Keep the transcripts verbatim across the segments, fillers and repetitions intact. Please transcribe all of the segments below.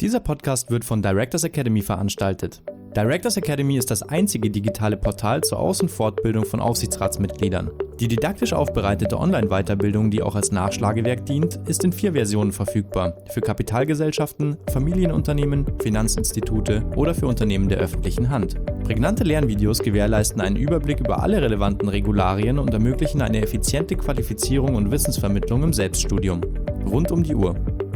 Dieser Podcast wird von Directors Academy veranstaltet. Directors Academy ist das einzige digitale Portal zur Aus- und Fortbildung von Aufsichtsratsmitgliedern. Die didaktisch aufbereitete Online-Weiterbildung, die auch als Nachschlagewerk dient, ist in vier Versionen verfügbar: für Kapitalgesellschaften, Familienunternehmen, Finanzinstitute oder für Unternehmen der öffentlichen Hand. Prägnante Lernvideos gewährleisten einen Überblick über alle relevanten Regularien und ermöglichen eine effiziente Qualifizierung und Wissensvermittlung im Selbststudium. Rund um die Uhr.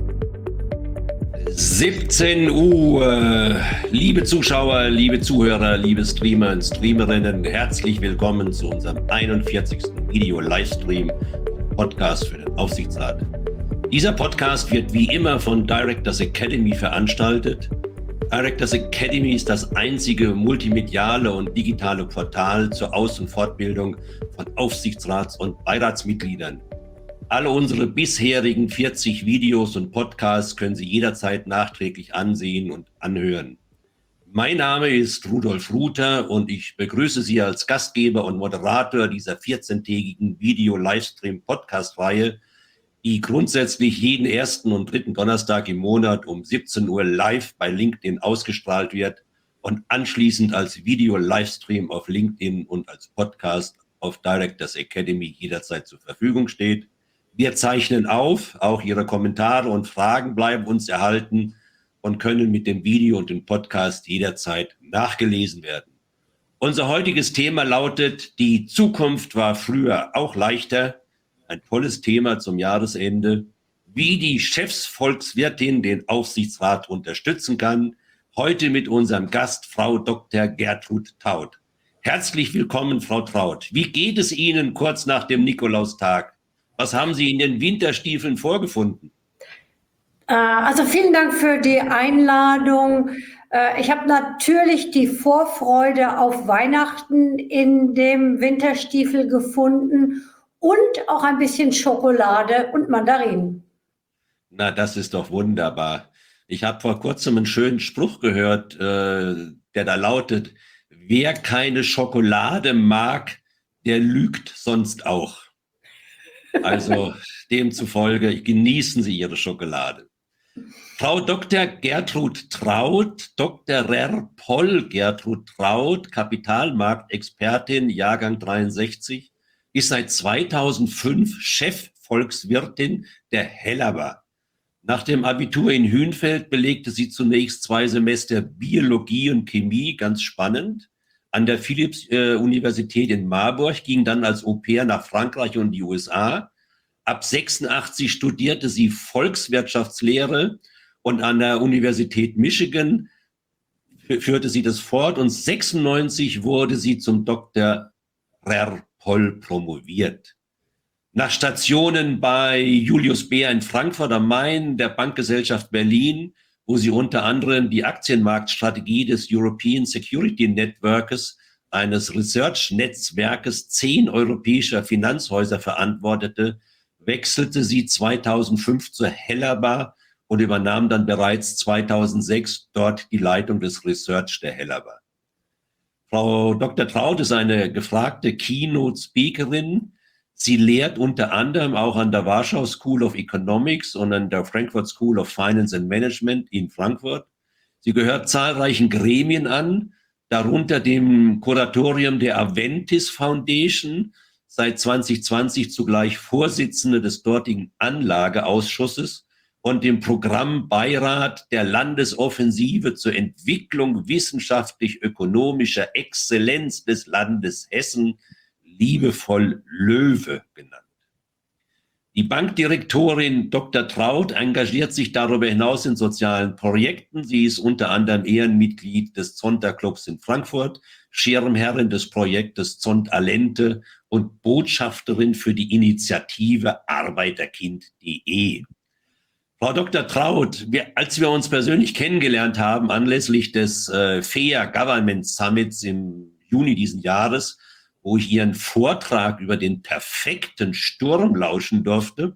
siebzehn Uhr. Liebe Zuschauer, liebe Zuhörer, liebe Streamer und Streamerinnen, herzlich willkommen zu unserem einundvierzigsten Video-Livestream Podcast für den Aufsichtsrat. Dieser Podcast wird wie immer von Directors Academy veranstaltet. Directors Academy ist das einzige multimediale und digitale Portal zur Aus- und Fortbildung von Aufsichtsrats- und Beiratsmitgliedern. Alle unsere bisherigen vierzig Videos und Podcasts können Sie jederzeit nachträglich ansehen und anhören. Mein Name ist Rudolf Ruther und ich begrüße Sie als Gastgeber und Moderator dieser vierzehntägigen Video-Livestream-Podcast-Reihe, die grundsätzlich jeden ersten und dritten Donnerstag im Monat um siebzehn Uhr live bei LinkedIn ausgestrahlt wird und anschließend als Video-Livestream auf LinkedIn und als Podcast auf Directors Academy jederzeit zur Verfügung steht. Wir zeichnen auf, auch Ihre Kommentare und Fragen bleiben uns erhalten und können mit dem Video und dem Podcast jederzeit nachgelesen werden. Unser heutiges Thema lautet: Die Zukunft war früher auch leichter. Ein tolles Thema zum Jahresende. Wie die Chefsvolkswirtin den Aufsichtsrat unterstützen kann. Heute mit unserem Gast, Frau Doktor Gertrud Traut. Herzlich willkommen, Frau Traut. Wie geht es Ihnen kurz nach dem Nikolaustag? Was haben Sie in den Winterstiefeln vorgefunden? Also vielen Dank für die Einladung. Ich habe natürlich die Vorfreude auf Weihnachten in dem Winterstiefel gefunden und auch ein bisschen Schokolade und Mandarinen. Na, das ist doch wunderbar. Ich habe vor kurzem einen schönen Spruch gehört, äh, der da lautet: Wer keine Schokolade mag, der lügt sonst auch. Also demzufolge genießen Sie Ihre Schokolade. Frau Doktor Gertrud Traut, Doktorer Poll Gertrud Traut, Kapitalmarktexpertin, Jahrgang dreiundsechzig, ist seit zweitausendfünf Chefvolkswirtin der Hellerber. Nach dem Abitur in Hünfeld belegte sie zunächst zwei Semester Biologie und Chemie, ganz spannend, an der Philipps-Universität in Marburg, ging dann als Au-pair nach Frankreich und die U S A. Ab sechsundachtzig studierte sie Volkswirtschaftslehre und an der Universität Michigan führte sie das fort und sechsundneunzig wurde sie zum Doktor Poll promoviert. Nach Stationen bei Julius Baer in Frankfurt am Main, der Bankgesellschaft Berlin, wo sie unter anderem die Aktienmarktstrategie des European Security Networks, eines Research-Netzwerkes zehn europäischer Finanzhäuser verantwortete, wechselte sie zweitausendfünf zur Hellerber und übernahm dann bereits zweitausendsechs dort die Leitung des Research der Hellerber. Frau Doktor Traut ist eine gefragte Keynote-Speakerin. Sie lehrt unter anderem auch an der Warschau School of Economics und an der Frankfurt School of Finance and Management in Frankfurt. Sie gehört zahlreichen Gremien an, darunter dem Kuratorium der Aventis Foundation, seit zwanzig zwanzig zugleich Vorsitzende des dortigen Anlageausschusses und dem Programmbeirat der Landesoffensive zur Entwicklung wissenschaftlich-ökonomischer Exzellenz des Landes Hessen, liebevoll Löwe genannt. Die Bankdirektorin Doktor Traut engagiert sich darüber hinaus in sozialen Projekten. Sie ist unter anderem Ehrenmitglied des Zonta-Clubs in Frankfurt, Schirmherrin des Projektes Zont Alente und Botschafterin für die Initiative Arbeiterkind punkt de. Frau Doktor Traut, wir, als wir uns persönlich kennengelernt haben, anlässlich des äh, Fair Government Summits im Juni diesen Jahres, wo ich Ihren Vortrag über den perfekten Sturm lauschen durfte,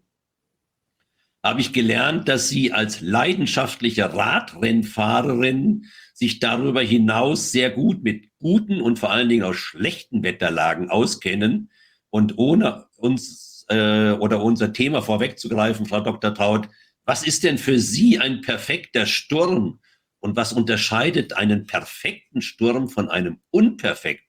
habe ich gelernt, dass Sie als leidenschaftliche Radrennfahrerin sich darüber hinaus sehr gut mit guten und vor allen Dingen auch schlechten Wetterlagen auskennen. Und ohne uns äh, oder unser Thema vorwegzugreifen, Frau Doktor Traut, Was ist denn für Sie ein perfekter Sturm? Und was unterscheidet einen perfekten Sturm von einem unperfekten?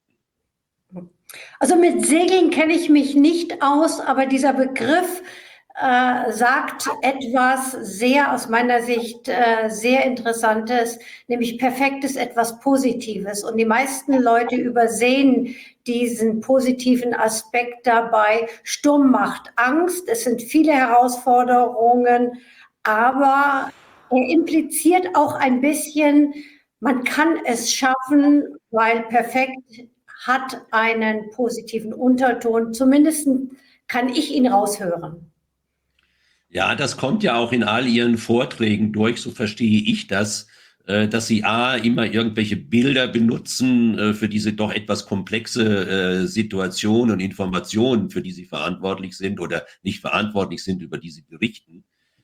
Also mit Segeln kenne ich mich nicht aus, aber dieser Begriff äh, sagt etwas sehr, aus meiner Sicht, äh, sehr Interessantes, nämlich perfekt ist etwas Positives. Und die meisten Leute übersehen diesen positiven Aspekt dabei. Sturm macht Angst, es sind viele Herausforderungen, aber er impliziert auch ein bisschen, man kann es schaffen, weil perfekt hat einen positiven Unterton. Zumindest kann ich ihn raushören. Ja, das kommt ja auch in all Ihren Vorträgen durch, so verstehe ich das, dass Sie A, immer irgendwelche Bilder benutzen für diese doch etwas komplexe Situation und Informationen, für die Sie verantwortlich sind oder nicht verantwortlich sind, über die Sie berichten.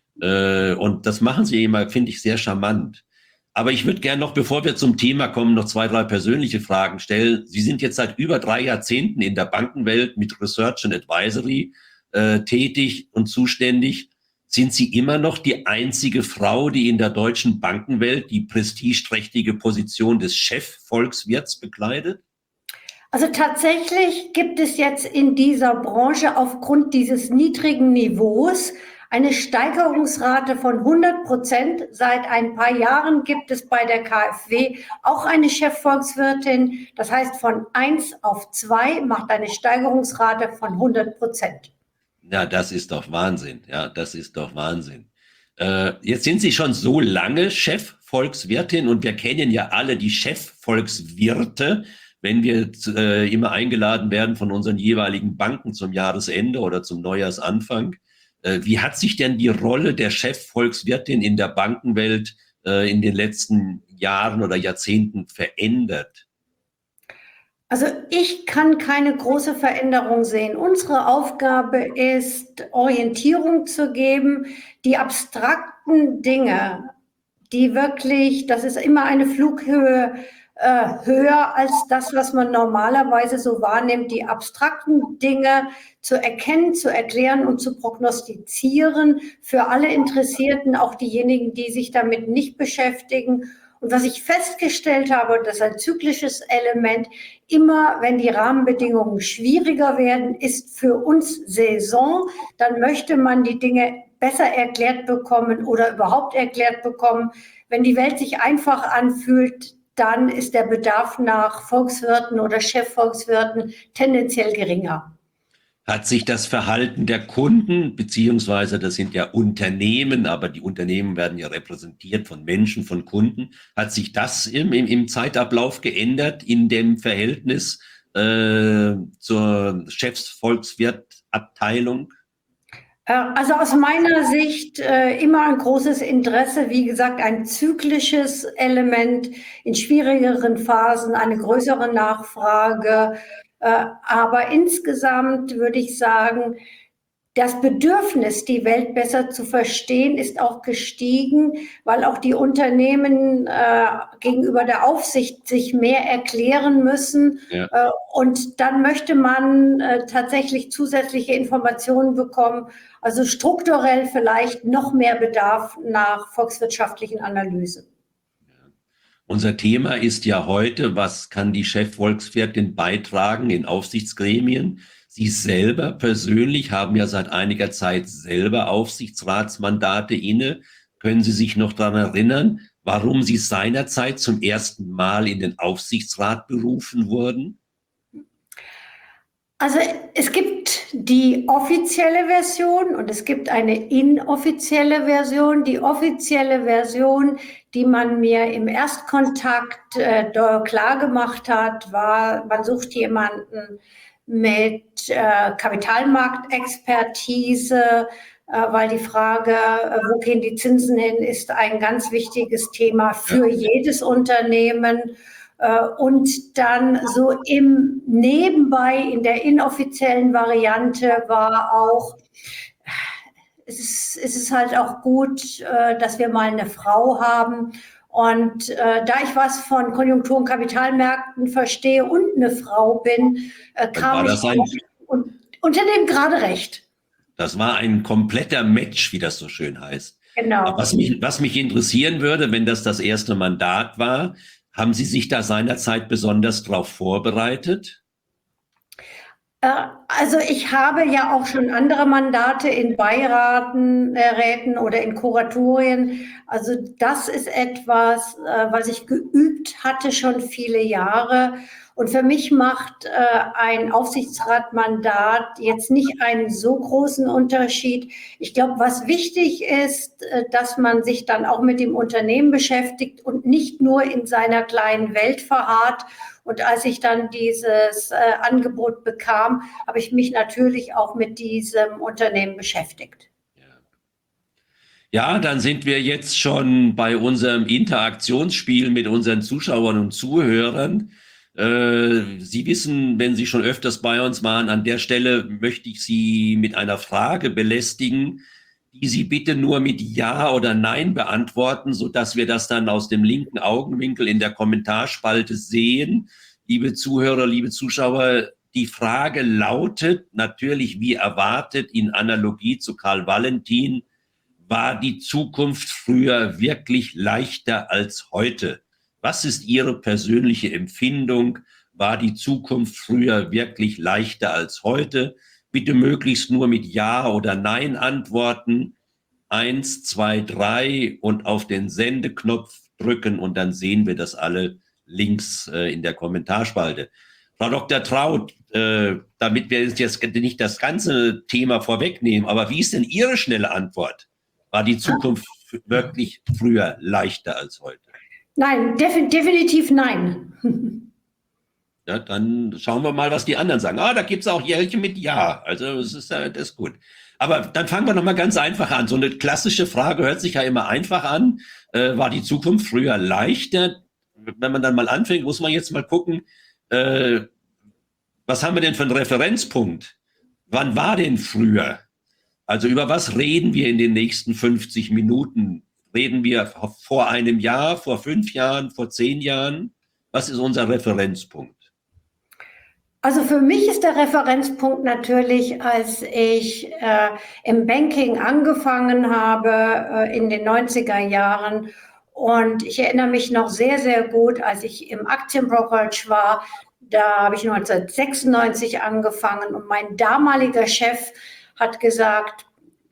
Und das machen Sie immer, finde ich, sehr charmant. Aber ich würde gerne noch, bevor wir zum Thema kommen, noch zwei, drei persönliche Fragen stellen. Sie sind jetzt seit über drei Jahrzehnten in der Bankenwelt mit Research and Advisory äh, tätig und zuständig. Sind Sie immer noch die einzige Frau, die in der deutschen Bankenwelt die prestigeträchtige Position des Chefvolkswirts bekleidet? Also tatsächlich gibt es jetzt in dieser Branche aufgrund dieses niedrigen Niveaus eine Steigerungsrate von hundert Prozent. Seit ein paar Jahren gibt es bei der K f W auch eine Chefvolkswirtin. Das heißt, von eins auf zwei macht eine Steigerungsrate von hundert Prozent. Ja, das ist doch Wahnsinn. Ja, das ist doch Wahnsinn. Äh, jetzt sind Sie schon so lange Chefvolkswirtin und wir kennen ja alle die Chefvolkswirte, wenn wir äh, immer eingeladen werden von unseren jeweiligen Banken zum Jahresende oder zum Neujahrsanfang. Äh, wie hat sich denn die Rolle der Chefvolkswirtin in der Bankenwelt äh, in den letzten Jahren oder Jahrzehnten verändert? Also ich kann keine große Veränderung sehen. Unsere Aufgabe ist, Orientierung zu geben, die abstrakten Dinge, die wirklich, das ist immer eine Flughöhe äh, höher als das, was man normalerweise so wahrnimmt, die abstrakten Dinge zu erkennen, zu erklären und zu prognostizieren für alle Interessierten, auch diejenigen, die sich damit nicht beschäftigen. Und was ich festgestellt habe, das ist ein zyklisches Element, immer wenn die Rahmenbedingungen schwieriger werden, ist für uns Saison, dann möchte man die Dinge besser erklärt bekommen oder überhaupt erklärt bekommen. Wenn die Welt sich einfach anfühlt, dann ist der Bedarf nach Volkswirten oder Chefvolkswirten tendenziell geringer. Hat sich das Verhalten der Kunden, beziehungsweise das sind ja Unternehmen, aber die Unternehmen werden ja repräsentiert von Menschen, von Kunden, hat sich das im, im, im Zeitablauf geändert in dem Verhältnis äh, zur Chefsvolkswirtabteilung? Also aus meiner Sicht äh, immer ein großes Interesse, wie gesagt, ein zyklisches Element, in schwierigeren Phasen eine größere Nachfrage. Äh, aber insgesamt würde ich sagen, das Bedürfnis, die Welt besser zu verstehen, ist auch gestiegen, weil auch die Unternehmen äh, gegenüber der Aufsicht sich mehr erklären müssen. Ja. Äh, und dann möchte man äh, tatsächlich zusätzliche Informationen bekommen, also strukturell vielleicht noch mehr Bedarf nach volkswirtschaftlichen Analysen. Unser Thema ist ja heute, was kann die Chefvolkswirtin beitragen in Aufsichtsgremien? Sie selber persönlich haben ja seit einiger Zeit selber Aufsichtsratsmandate inne. Können Sie sich noch daran erinnern, warum Sie seinerzeit zum ersten Mal in den Aufsichtsrat berufen wurden? Also es gibt die offizielle Version und es gibt eine inoffizielle Version. Die offizielle Version, die man mir im Erstkontakt äh, klar gemacht hat, war, man sucht jemanden mit äh, Kapitalmarktexpertise, äh, weil die Frage, äh, wo gehen die Zinsen hin, ist ein ganz wichtiges Thema für jedes Unternehmen. Äh, und dann so im Nebenbei, in der inoffiziellen Variante war auch, es ist, es ist halt auch gut, äh, dass wir mal eine Frau haben. Und äh, da ich was von Konjunktur- und Kapitalmärkten verstehe und eine Frau bin, äh, kam ich ein, und, unter dem gerade recht. Das war ein kompletter Match, wie das so schön heißt. Genau. Was mich, was mich interessieren würde, wenn das das erste Mandat war, haben Sie sich da seinerzeit besonders darauf vorbereitet? Also ich habe ja auch schon andere Mandate in Beiraten, äh, Räten oder in Kuratorien. Also das ist etwas, äh, was ich geübt hatte schon viele Jahre. Und für mich macht äh, ein Aufsichtsratmandat jetzt nicht einen so großen Unterschied. Ich glaube, was wichtig ist, äh, dass man sich dann auch mit dem Unternehmen beschäftigt und nicht nur in seiner kleinen Welt verharrt. Und als ich dann dieses äh, Angebot bekam, habe ich mich natürlich auch mit diesem Unternehmen beschäftigt. Ja, dann sind wir jetzt schon bei unserem Interaktionsspiel mit unseren Zuschauern und Zuhörern. Äh, Sie wissen, wenn Sie schon öfters bei uns waren, an der Stelle möchte ich Sie mit einer Frage belästigen, die Sie bitte nur mit Ja oder Nein beantworten, sodass wir das dann aus dem linken Augenwinkel in der Kommentarspalte sehen. Liebe Zuhörer, liebe Zuschauer, die Frage lautet natürlich wie erwartet in Analogie zu Karl Valentin: War die Zukunft früher wirklich leichter als heute? Was ist Ihre persönliche Empfindung? War die Zukunft früher wirklich leichter als heute? Bitte möglichst nur mit Ja oder Nein antworten. Eins, zwei, drei und auf den Sendeknopf drücken und dann sehen wir das alle links äh, in der Kommentarspalte. Frau Doktor Traut, äh, damit wir jetzt nicht das ganze Thema vorwegnehmen, aber wie ist denn Ihre schnelle Antwort? War die Zukunft wirklich früher leichter als heute? Nein, defi- definitiv nein. Ja, dann schauen wir mal, was die anderen sagen. Ah, da gibt es auch welche mit Ja. Also das ist, das ist gut. Aber dann fangen wir nochmal ganz einfach an. So eine klassische Frage hört sich ja immer einfach an. Äh, war die Zukunft früher leichter? Wenn man dann mal anfängt, muss man jetzt mal gucken, äh, was haben wir denn für einen Referenzpunkt? Wann war denn früher? Also über was reden wir in den nächsten fünfzig Minuten? Reden wir vor einem Jahr, vor fünf Jahren, vor zehn Jahren? Was ist unser Referenzpunkt? Also für mich ist der Referenzpunkt natürlich, als ich äh, im Banking angefangen habe äh, in den neunziger Jahren. Und ich erinnere mich noch sehr, sehr gut, als ich im Aktienbrokerage war. Da habe ich neunzehnhundertsechsundneunzig angefangen und mein damaliger Chef hat gesagt,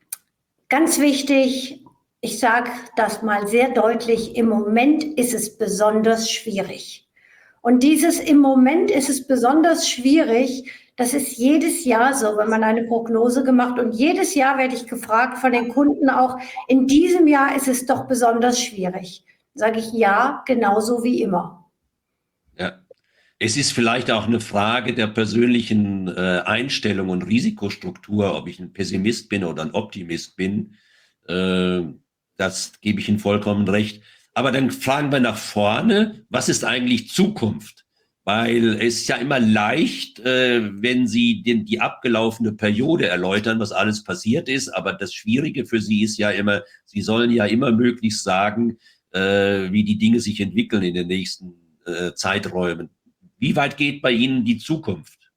ganz wichtig, ich sage das mal sehr deutlich, im Moment ist es besonders schwierig. Und dieses im Moment ist es besonders schwierig, das ist jedes Jahr so, wenn man eine Prognose gemacht und jedes Jahr werde ich gefragt von den Kunden auch, in diesem Jahr ist es doch besonders schwierig. Sage ich ja, genauso wie immer. Ja. Es ist vielleicht auch eine Frage der persönlichen äh, Einstellung und Risikostruktur, ob ich ein Pessimist bin oder ein Optimist bin. Äh, das gebe ich Ihnen vollkommen recht. Aber dann fragen wir nach vorne, was ist eigentlich Zukunft? Weil es ist ja immer leicht, äh, wenn Sie den, die abgelaufene Periode erläutern, was alles passiert ist. Aber das Schwierige für Sie ist ja immer, Sie sollen ja immer möglichst sagen, äh, wie die Dinge sich entwickeln in den nächsten äh, Zeiträumen. Wie weit geht bei Ihnen die Zukunft?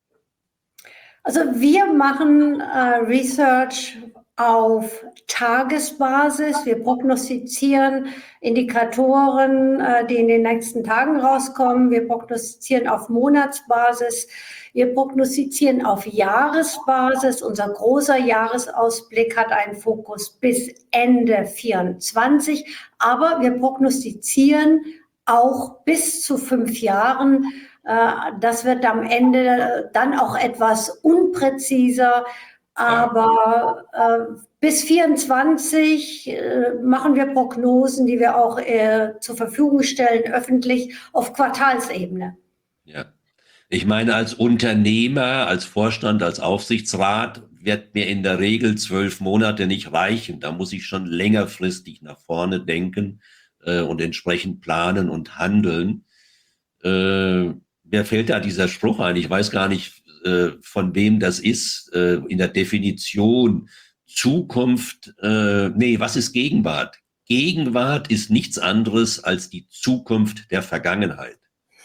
Also wir machen äh, Research auf Tagesbasis. Wir prognostizieren Indikatoren, äh, die in den nächsten Tagen rauskommen. Wir prognostizieren auf Monatsbasis. Wir prognostizieren auf Jahresbasis. Unser großer Jahresausblick hat einen Fokus bis Ende vierundzwanzig. Aber wir prognostizieren auch bis zu fünf Jahren. Das wird am Ende dann auch etwas unpräziser. Aber äh, bis vierundzwanzig äh, machen wir Prognosen, die wir auch äh, zur Verfügung stellen, öffentlich auf Quartalsebene. Ja, ich meine, als Unternehmer, als Vorstand, als Aufsichtsrat wird mir in der Regel zwölf Monate nicht reichen. Da muss ich schon längerfristig nach vorne denken äh, und entsprechend planen und handeln. Äh, mir fällt da dieser Spruch ein, ich weiß gar nicht, von wem das ist, äh, in der Definition Zukunft, äh, nee, was ist Gegenwart? Gegenwart ist nichts anderes als die Zukunft der Vergangenheit.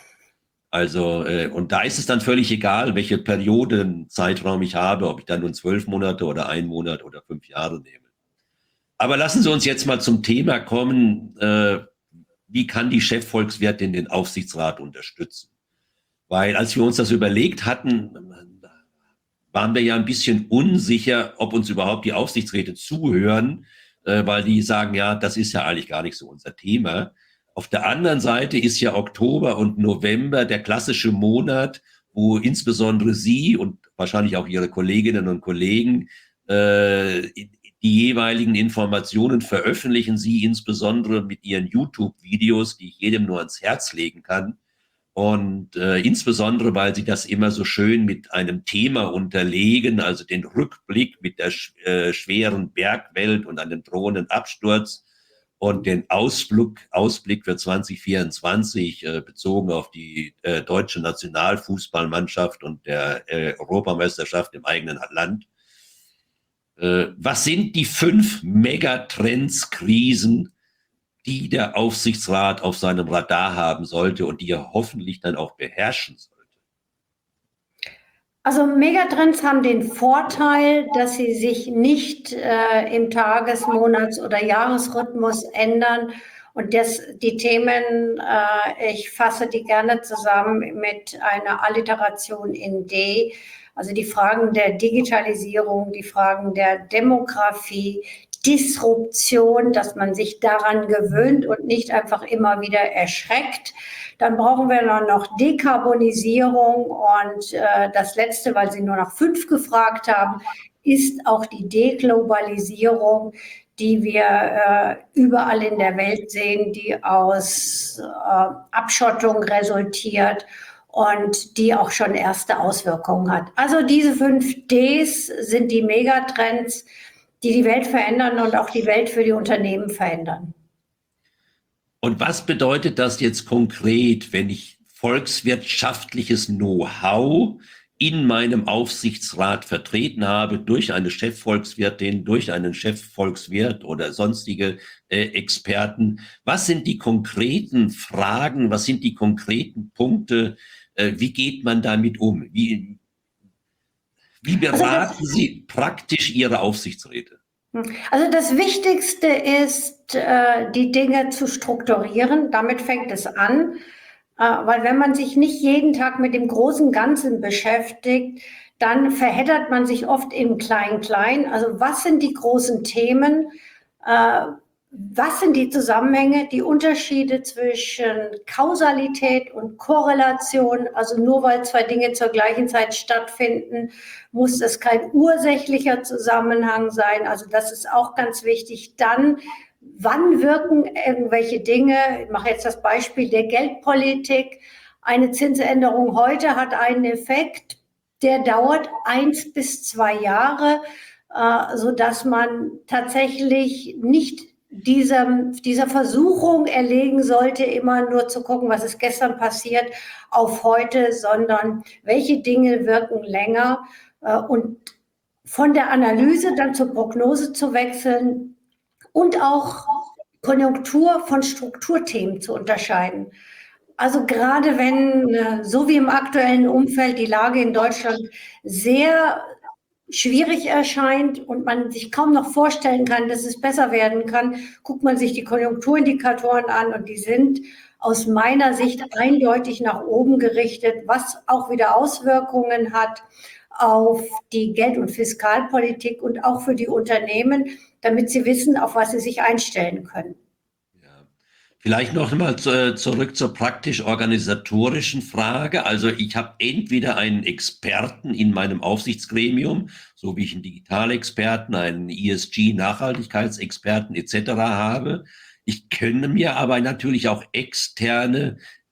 Also, äh, und da ist es dann völlig egal, welche Periodenzeitraum ich habe, ob ich dann nun zwölf Monate oder einen Monat oder fünf Jahre nehme. Aber lassen Sie uns jetzt mal zum Thema kommen, äh, wie kann die Chefvolkswirtin den Aufsichtsrat unterstützen? Weil als wir uns das überlegt hatten, waren wir ja ein bisschen unsicher, ob uns überhaupt die Aufsichtsräte zuhören, äh, weil die sagen, ja, das ist ja eigentlich gar nicht so unser Thema. Auf der anderen Seite ist ja Oktober und November der klassische Monat, wo insbesondere Sie und wahrscheinlich auch Ihre Kolleginnen und Kollegen äh, die jeweiligen Informationen veröffentlichen, Sie insbesondere mit Ihren YouTube-Videos, die ich jedem nur ans Herz legen kann. Und äh, insbesondere, weil Sie das immer so schön mit einem Thema unterlegen, also den Rückblick mit der sch äh, schweren Bergwelt und einem drohenden Absturz und den Ausblick, Ausblick für zwanzig vierundzwanzig äh, bezogen auf die äh, deutsche Nationalfußballmannschaft und der äh, Europameisterschaft im eigenen Land. Äh, was sind die fünf Megatrends, Krisen, die der Aufsichtsrat auf seinem Radar haben sollte und die er hoffentlich dann auch beherrschen sollte? Also Megatrends haben den Vorteil, dass sie sich nicht äh, im Tages-, Monats- oder Jahresrhythmus ändern. Und das, die Themen, äh, ich fasse die gerne zusammen mit einer Alliteration in D. Also die Fragen der Digitalisierung, die Fragen der Demografie, Disruption, dass man sich daran gewöhnt und nicht einfach immer wieder erschreckt. Dann brauchen wir noch Dekarbonisierung und äh, das Letzte, weil Sie nur nach fünf gefragt haben, ist auch die Deglobalisierung, die wir äh, überall in der Welt sehen, die aus äh, Abschottung resultiert und die auch schon erste Auswirkungen hat. Also diese fünf Ds sind die Megatrends, die die Welt verändern und auch die Welt für die Unternehmen verändern. Und was bedeutet das jetzt konkret, wenn ich volkswirtschaftliches Know-how in meinem Aufsichtsrat vertreten habe, durch eine Chefvolkswirtin, durch einen Chefvolkswirt oder sonstige äh, Experten? Was sind die konkreten Fragen, was sind die konkreten Punkte, äh, wie geht man damit um? Wie, wie beraten also Sie praktisch Ihre Aufsichtsräte? Also das Wichtigste ist, äh, die Dinge zu strukturieren. Damit fängt es an. Weil wenn man sich nicht jeden Tag mit dem großen Ganzen beschäftigt, dann verheddert man sich oft in Klein-Klein. Also was sind die großen Themen? Was sind die Zusammenhänge, die Unterschiede zwischen Kausalität und Korrelation? Also nur weil zwei Dinge zur gleichen Zeit stattfinden, muss es kein ursächlicher Zusammenhang sein. Also das ist auch ganz wichtig. Dann wann wirken irgendwelche Dinge? Ich mache jetzt das Beispiel der Geldpolitik. Eine Zinsänderung heute hat einen Effekt, der dauert eins bis zwei Jahre, äh, sodass man tatsächlich nicht dieser, dieser Versuchung erlegen sollte, immer nur zu gucken, was ist gestern passiert, auf heute, sondern welche Dinge wirken länger. Äh, und von der Analyse dann zur Prognose zu wechseln, und auch Konjunktur von Strukturthemen zu unterscheiden. Also gerade wenn, so wie im aktuellen Umfeld, die Lage in Deutschland sehr schwierig erscheint und man sich kaum noch vorstellen kann, dass es besser werden kann, guckt man sich die Konjunkturindikatoren an und die sind aus meiner Sicht eindeutig nach oben gerichtet, was auch wieder Auswirkungen hat auf die Geld- und Fiskalpolitik und auch für die Unternehmen, damit sie wissen, auf was sie sich einstellen können. Ja. Vielleicht noch mal zu, zurück zur praktisch-organisatorischen Frage. Also ich habe entweder einen Experten in meinem Aufsichtsgremium, so wie ich einen Digitalexperten, einen E S G-Nachhaltigkeitsexperten et cetera habe. Ich könnte mir aber natürlich auch externe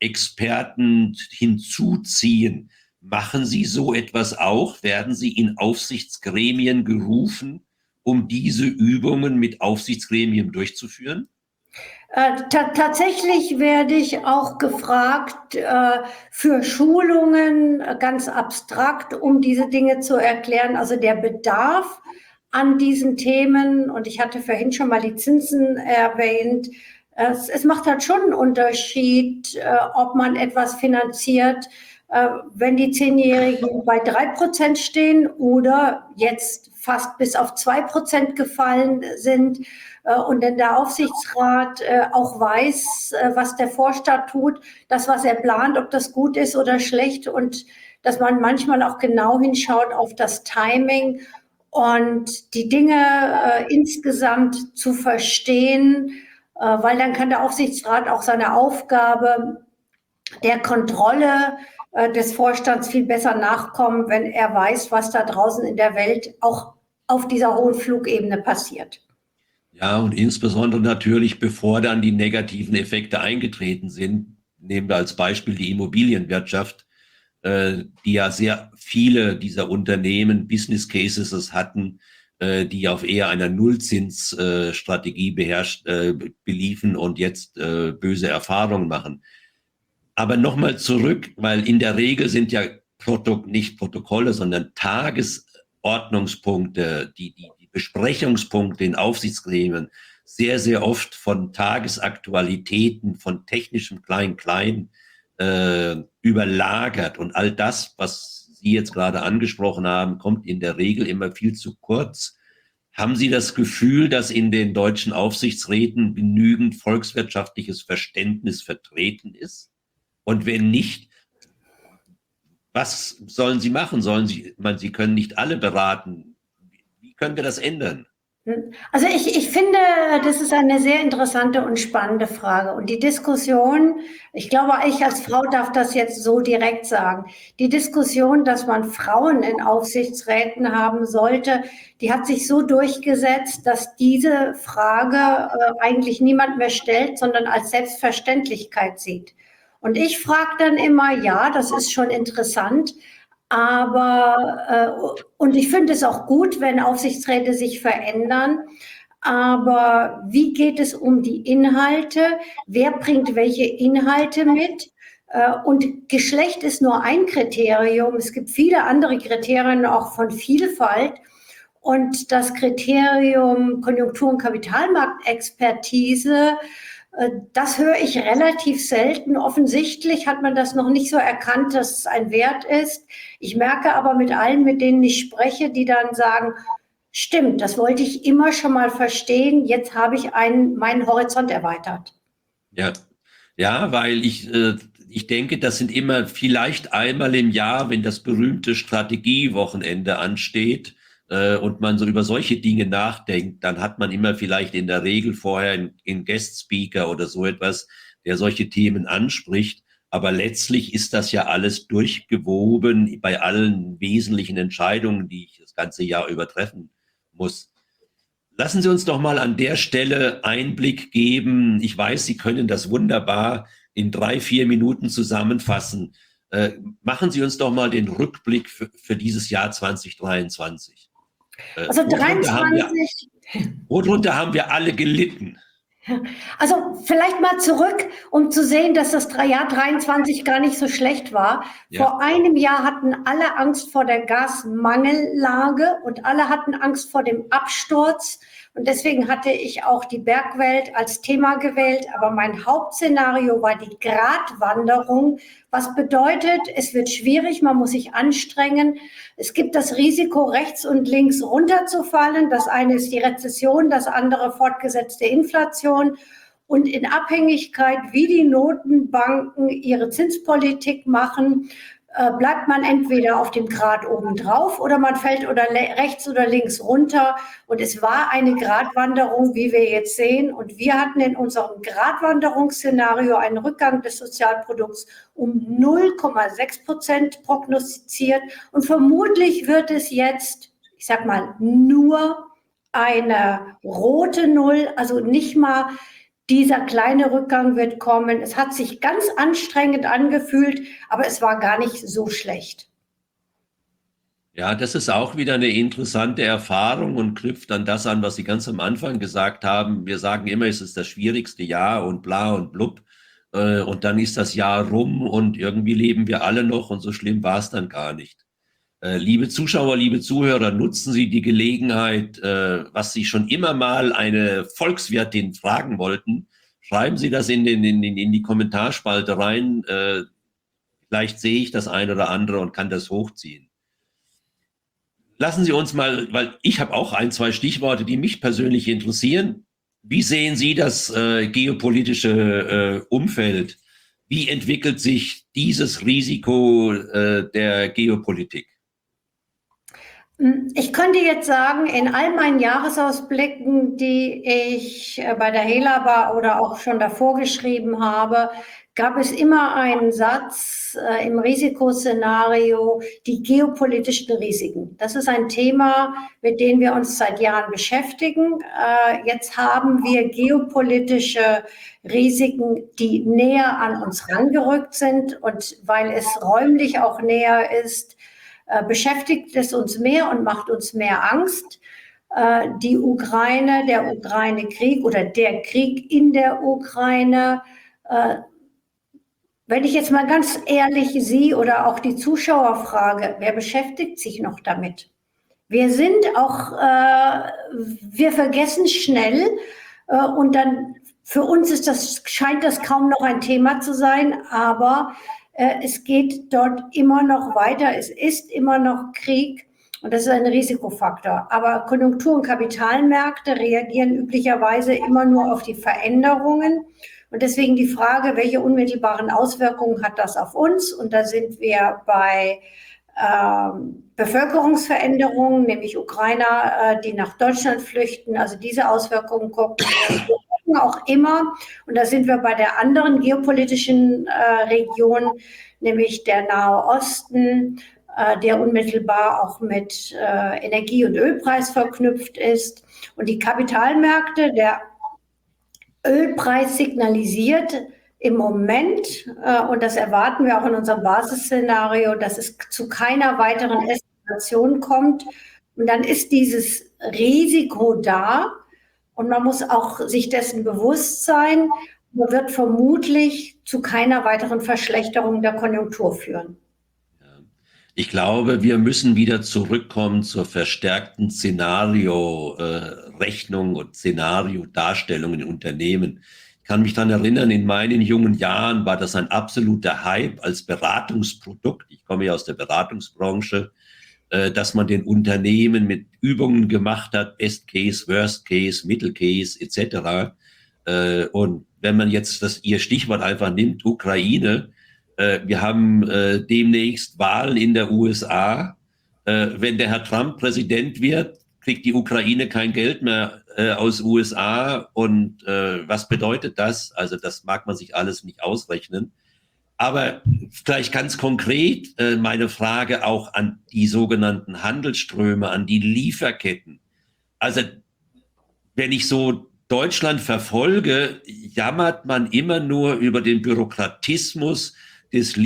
Experten hinzuziehen. Machen Sie so etwas auch? Werden Sie in Aufsichtsgremien gerufen, um diese Übungen mit Aufsichtsgremien durchzuführen? Äh, tatsächlich werde ich auch gefragt äh, für Schulungen, äh, ganz abstrakt, um diese Dinge zu erklären. Also der Bedarf an diesen Themen, und ich hatte vorhin schon mal die Zinsen erwähnt, äh, es, es macht halt schon einen Unterschied, äh, ob man etwas finanziert, wenn die Zehnjährigen bei drei Prozent stehen oder jetzt fast bis auf zwei Prozent gefallen sind. Äh, und wenn der Aufsichtsrat äh, auch weiß, äh, was der Vorstand tut, das, was er plant, ob das gut ist oder schlecht, und dass man manchmal auch genau hinschaut auf das Timing und die Dinge äh, insgesamt zu verstehen, äh, weil dann kann der Aufsichtsrat auch seine Aufgabe der Kontrolle äh, des Vorstands viel besser nachkommen, wenn er weiß, was da draußen in der Welt auch auf dieser hohen Flugebene passiert. Ja, und insbesondere natürlich, bevor dann die negativen Effekte eingetreten sind, nehmen wir als Beispiel die Immobilienwirtschaft, äh, die ja sehr viele dieser Unternehmen Business Cases hatten, äh, die auf eher einer Nullzinsstrategie äh, beherrscht, äh, beliefen und jetzt äh, böse Erfahrungen machen. Aber nochmal zurück, weil in der Regel sind ja Protok nicht Protokolle, sondern Tagesordnungspunkte, die, die, die Besprechungspunkte in Aufsichtsgremien sehr, sehr oft von Tagesaktualitäten, von technischem Klein-Klein äh, überlagert. Und all das, was Sie jetzt gerade angesprochen haben, kommt in der Regel immer viel zu kurz. Haben Sie das Gefühl, dass in den deutschen Aufsichtsräten genügend volkswirtschaftliches Verständnis vertreten ist? Und wenn nicht, was sollen Sie machen? Sollen Sie, ich meine, Sie können nicht alle beraten. Wie können wir das ändern? Also ich, ich finde, das ist eine sehr interessante und spannende Frage. Und die Diskussion, ich glaube, ich als Frau darf das jetzt so direkt sagen, die Diskussion, dass man Frauen in Aufsichtsräten haben sollte, die hat sich so durchgesetzt, dass diese Frage äh, eigentlich niemand mehr stellt, sondern als Selbstverständlichkeit sieht. Und ich frage dann immer, ja, das ist schon interessant, aber, äh, und ich finde es auch gut, wenn Aufsichtsräte sich verändern, aber wie geht es um die Inhalte? Wer bringt welche Inhalte mit? Äh, und Geschlecht ist nur ein Kriterium. Es gibt viele andere Kriterien auch von Vielfalt. Und das Kriterium Konjunktur- und Kapitalmarktexpertise, das höre ich relativ selten. Offensichtlich hat man das noch nicht so erkannt, dass es ein Wert ist. Ich merke aber mit allen, mit denen ich spreche, die dann sagen, stimmt, das wollte ich immer schon mal verstehen. Jetzt habe ich einen, meinen Horizont erweitert. Ja, ja, weil ich, äh, ich denke, das sind immer vielleicht einmal im Jahr, wenn das berühmte Strategiewochenende ansteht, und man so über solche Dinge nachdenkt, dann hat man immer vielleicht in der Regel vorher einen Guest Speaker oder so etwas, der solche Themen anspricht. Aber letztlich ist das ja alles durchgewoben bei allen wesentlichen Entscheidungen, die ich das ganze Jahr übertreffen muss. Lassen Sie uns doch mal an der Stelle Einblick geben. Ich weiß, Sie können das wunderbar in drei, vier Minuten zusammenfassen. Äh, machen Sie uns doch mal den Rückblick für, für dieses Jahr zwanzig dreiundzwanzig. Also worunter haben wir, dreiundzwanzig. worunter haben wir alle gelitten? Also vielleicht mal zurück, um zu sehen, dass das Jahr dreiundzwanzig gar nicht so schlecht war. Ja. Vor einem Jahr hatten alle Angst vor der Gasmangellage und alle hatten Angst vor dem Absturz. Und deswegen hatte ich auch die Bergwelt als Thema gewählt. Aber mein Hauptszenario war die Gratwanderung. Was bedeutet, es wird schwierig, man muss sich anstrengen. Es gibt das Risiko, rechts und links runterzufallen. Das eine ist die Rezession, das andere fortgesetzte Inflation. Und in Abhängigkeit, wie die Notenbanken ihre Zinspolitik machen, bleibt man entweder auf dem Grat oben drauf oder man fällt oder rechts oder links runter. Und es war eine Gratwanderung, wie wir jetzt sehen. Und wir hatten in unserem Gratwanderungsszenario einen Rückgang des Sozialprodukts um null Komma sechs Prozent prognostiziert. Und vermutlich wird es jetzt, ich sag mal, nur eine rote Null, also nicht mal dieser kleine Rückgang wird kommen. Es hat sich ganz anstrengend angefühlt, aber es war gar nicht so schlecht. Ja, das ist auch wieder eine interessante Erfahrung und knüpft an das an, was Sie ganz am Anfang gesagt haben. Wir sagen immer, es ist das schwierigste Jahr und bla und blub. Und dann ist das Jahr rum und irgendwie leben wir alle noch und so schlimm war es dann gar nicht. Liebe Zuschauer, liebe Zuhörer, nutzen Sie die Gelegenheit, was Sie schon immer mal eine Volkswirtin fragen wollten. Schreiben Sie das in, den, in, in die Kommentarspalte rein. Vielleicht sehe ich das ein oder andere und kann das hochziehen. lassen Sie uns mal, weil ich habe auch ein, zwei Stichworte, die mich persönlich interessieren. Wie sehen Sie das äh, geopolitische äh, Umfeld? Wie entwickelt sich dieses Risiko äh, der Geopolitik? Ich könnte jetzt sagen, in all meinen Jahresausblicken, die ich äh, bei der Helaba oder auch schon davor geschrieben habe, gab es immer einen Satz äh, im Risikoszenario, die geopolitischen Risiken. Das ist ein Thema, mit dem wir uns seit Jahren beschäftigen. Äh, jetzt haben wir geopolitische Risiken, die näher an uns rangerückt sind. Und weil es räumlich auch näher ist, äh, beschäftigt es uns mehr und macht uns mehr Angst. Äh, die Ukraine, der Ukraine-Krieg oder der Krieg in der Ukraine, äh, wenn ich jetzt mal ganz ehrlich Sie oder auch die Zuschauer frage, wer beschäftigt sich noch damit? Wir sind auch, äh, wir vergessen schnell äh, und dann für uns ist das, scheint das kaum noch ein Thema zu sein, aber äh, es geht dort immer noch weiter. Es ist immer noch Krieg und das ist ein Risikofaktor. Aber Konjunktur- und Kapitalmärkte reagieren üblicherweise immer nur auf die Veränderungen. Und deswegen die Frage, welche unmittelbaren Auswirkungen hat das auf uns? Und da sind wir bei ähm, Bevölkerungsveränderungen, nämlich Ukrainer, äh, die nach Deutschland flüchten. Also diese Auswirkungen gucken wir gucken auch immer. Und da sind wir bei der anderen geopolitischen äh, Region, nämlich der Nahe Osten, äh, der unmittelbar auch mit äh, Energie- und Ölpreis verknüpft ist. Und die Kapitalmärkte, der Ölpreis signalisiert im Moment, äh, und das erwarten wir auch in unserem Basisszenario, dass es zu keiner weiteren Eskalation kommt. Und dann ist dieses Risiko da und man muss auch sich dessen bewusst sein, man wird vermutlich zu keiner weiteren Verschlechterung der Konjunktur führen. Ich glaube, wir müssen wieder zurückkommen zur verstärkten Szenario-Rechnung äh, und Szenario-Darstellung in Unternehmen. Ich kann mich daran erinnern, in meinen jungen Jahren war das ein absoluter Hype als Beratungsprodukt. Ich komme ja aus der Beratungsbranche, äh, dass man den Unternehmen mit Übungen gemacht hat, Best Case, Worst Case, Middle Case et cetera. Äh, und wenn man jetzt das Ihr Stichwort einfach nimmt, Ukraine, wir haben äh, demnächst Wahlen in der U S A. Äh, wenn der Herr Trump Präsident wird, kriegt die Ukraine kein Geld mehr äh, aus U S A. Und äh, was bedeutet das? Also das mag man sich alles nicht ausrechnen. Aber vielleicht ganz konkret äh, meine Frage auch an die sogenannten Handelsströme, an die Lieferketten. Also wenn ich so Deutschland verfolge, jammert man immer nur über den Bürokratismus des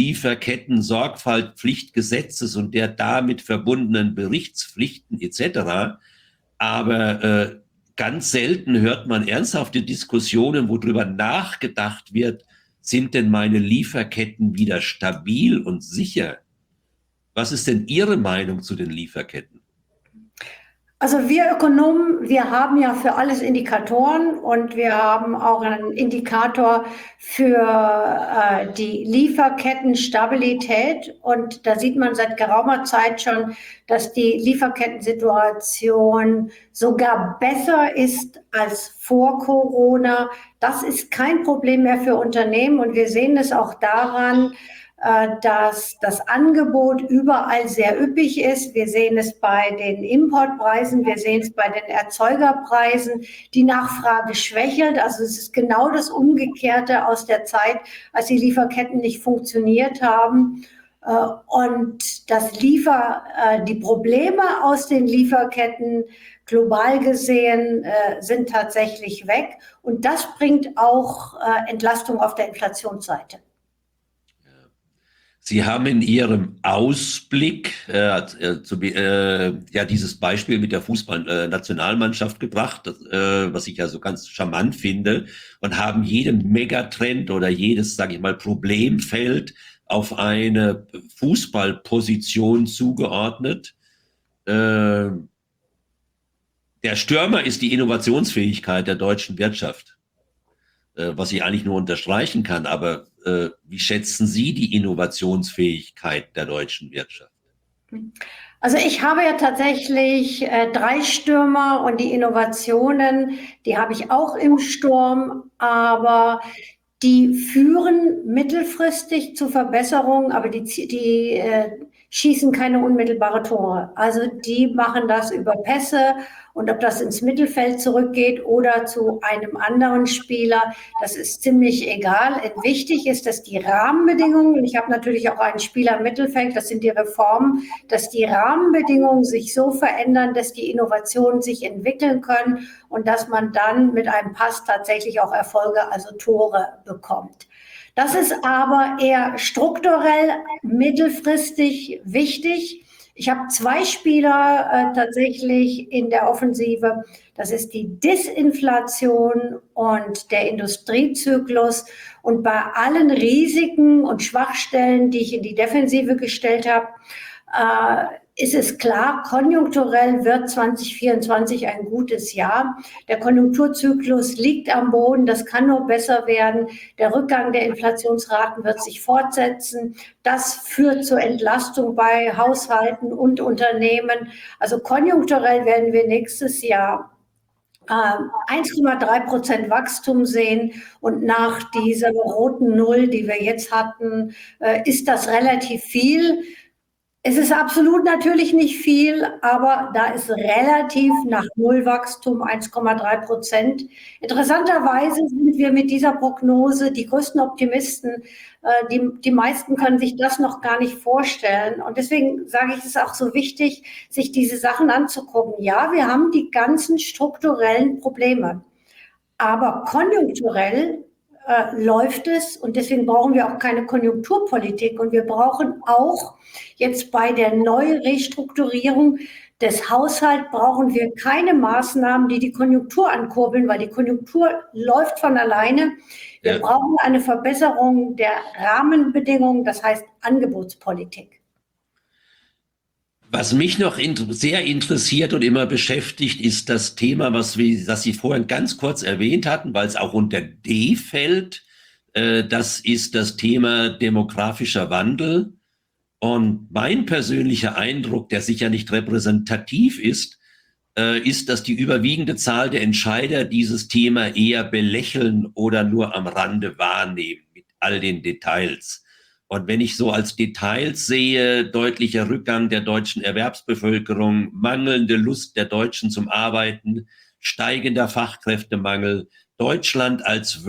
Lieferketten-Sorgfaltspflichtgesetzes und der damit verbundenen Berichtspflichten et cetera. Aber äh, ganz selten hört man ernsthafte Diskussionen, wo darüber nachgedacht wird, sind denn meine Lieferketten wieder stabil und sicher? Was ist denn Ihre Meinung zu den Lieferketten? Also wir Ökonomen, wir haben ja für alles Indikatoren und wir haben auch einen Indikator für äh, die Lieferkettenstabilität. Und da sieht man seit geraumer Zeit schon, dass die Lieferkettensituation sogar besser ist als vor Corona. Das ist kein Problem mehr für Unternehmen und wir sehen es auch daran, dass das Angebot überall sehr üppig ist. Wir sehen es bei den Importpreisen, wir sehen es bei den Erzeugerpreisen. Die Nachfrage schwächelt. Also es ist genau das Umgekehrte aus der Zeit, als die Lieferketten nicht funktioniert haben. Und das Liefer, die Probleme aus den Lieferketten global gesehen sind tatsächlich weg. Und das bringt auch Entlastung auf der Inflationsseite. Sie haben in Ihrem Ausblick äh, zu, äh, ja dieses Beispiel mit der Fußballnationalmannschaft äh, gebracht, äh, was ich ja so ganz charmant finde, und haben jedem Megatrend oder jedes, sage ich mal, Problemfeld auf eine Fußballposition zugeordnet. Äh, der Stürmer ist die Innovationsfähigkeit der deutschen Wirtschaft, äh, was ich eigentlich nur unterstreichen kann, aber wie schätzen Sie die Innovationsfähigkeit der deutschen Wirtschaft? Also ich habe ja tatsächlich äh, drei Stürmer und die Innovationen, die habe ich auch im Sturm, aber die führen mittelfristig zu Verbesserungen, aber die, die äh, schießen keine unmittelbare Tore. Also die machen das über Pässe und ob das ins Mittelfeld zurückgeht oder zu einem anderen Spieler, das ist ziemlich egal. Wichtig ist, dass die Rahmenbedingungen, ich habe natürlich auch einen Spieler im Mittelfeld, das sind die Reformen, dass die Rahmenbedingungen sich so verändern, dass die Innovationen sich entwickeln können und dass man dann mit einem Pass tatsächlich auch Erfolge, also Tore bekommt. Das ist aber eher strukturell, mittelfristig wichtig. Ich habe zwei Spieler äh, tatsächlich in der Offensive. Das ist die Disinflation und der Industriezyklus. Und bei allen Risiken und Schwachstellen, die ich in die Defensive gestellt habe, äh, ist es klar, konjunkturell wird zwanzig vierundzwanzig ein gutes Jahr. Der Konjunkturzyklus liegt am Boden, das kann nur besser werden. Der Rückgang der Inflationsraten wird sich fortsetzen. Das führt zur Entlastung bei Haushalten und Unternehmen. Also konjunkturell werden wir nächstes Jahr eins Komma drei Prozent Wachstum sehen und nach dieser roten Null, die wir jetzt hatten, ist das relativ viel. Es ist absolut natürlich nicht viel, aber da ist relativ nach Nullwachstum eins Komma drei Prozent. Interessanterweise sind wir mit dieser Prognose die größten Optimisten. Die, die meisten können sich das noch gar nicht vorstellen. Und deswegen sage ich, es ist auch so wichtig, sich diese Sachen anzugucken. Ja, wir haben die ganzen strukturellen Probleme, aber konjunkturell Äh, läuft es und deswegen brauchen wir auch keine Konjunkturpolitik und wir brauchen auch jetzt bei der Neurestrukturierung des Haushalts brauchen wir keine Maßnahmen, die die Konjunktur ankurbeln, weil die Konjunktur läuft von alleine. Wir ja. brauchen eine Verbesserung der Rahmenbedingungen, das heißt Angebotspolitik. Was mich noch in, sehr interessiert und immer beschäftigt, ist das Thema, was, wir, das Sie vorhin ganz kurz erwähnt hatten, weil es auch unter D fällt. Äh, das ist das Thema demografischer Wandel. Und mein persönlicher Eindruck, der sicher nicht repräsentativ ist, äh, ist, dass die überwiegende Zahl der Entscheider dieses Thema eher belächeln oder nur am Rande wahrnehmen mit all den Details. Und wenn ich so als Details sehe, deutlicher Rückgang der deutschen Erwerbsbevölkerung, mangelnde Lust der Deutschen zum Arbeiten, steigender Fachkräftemangel, Deutschland als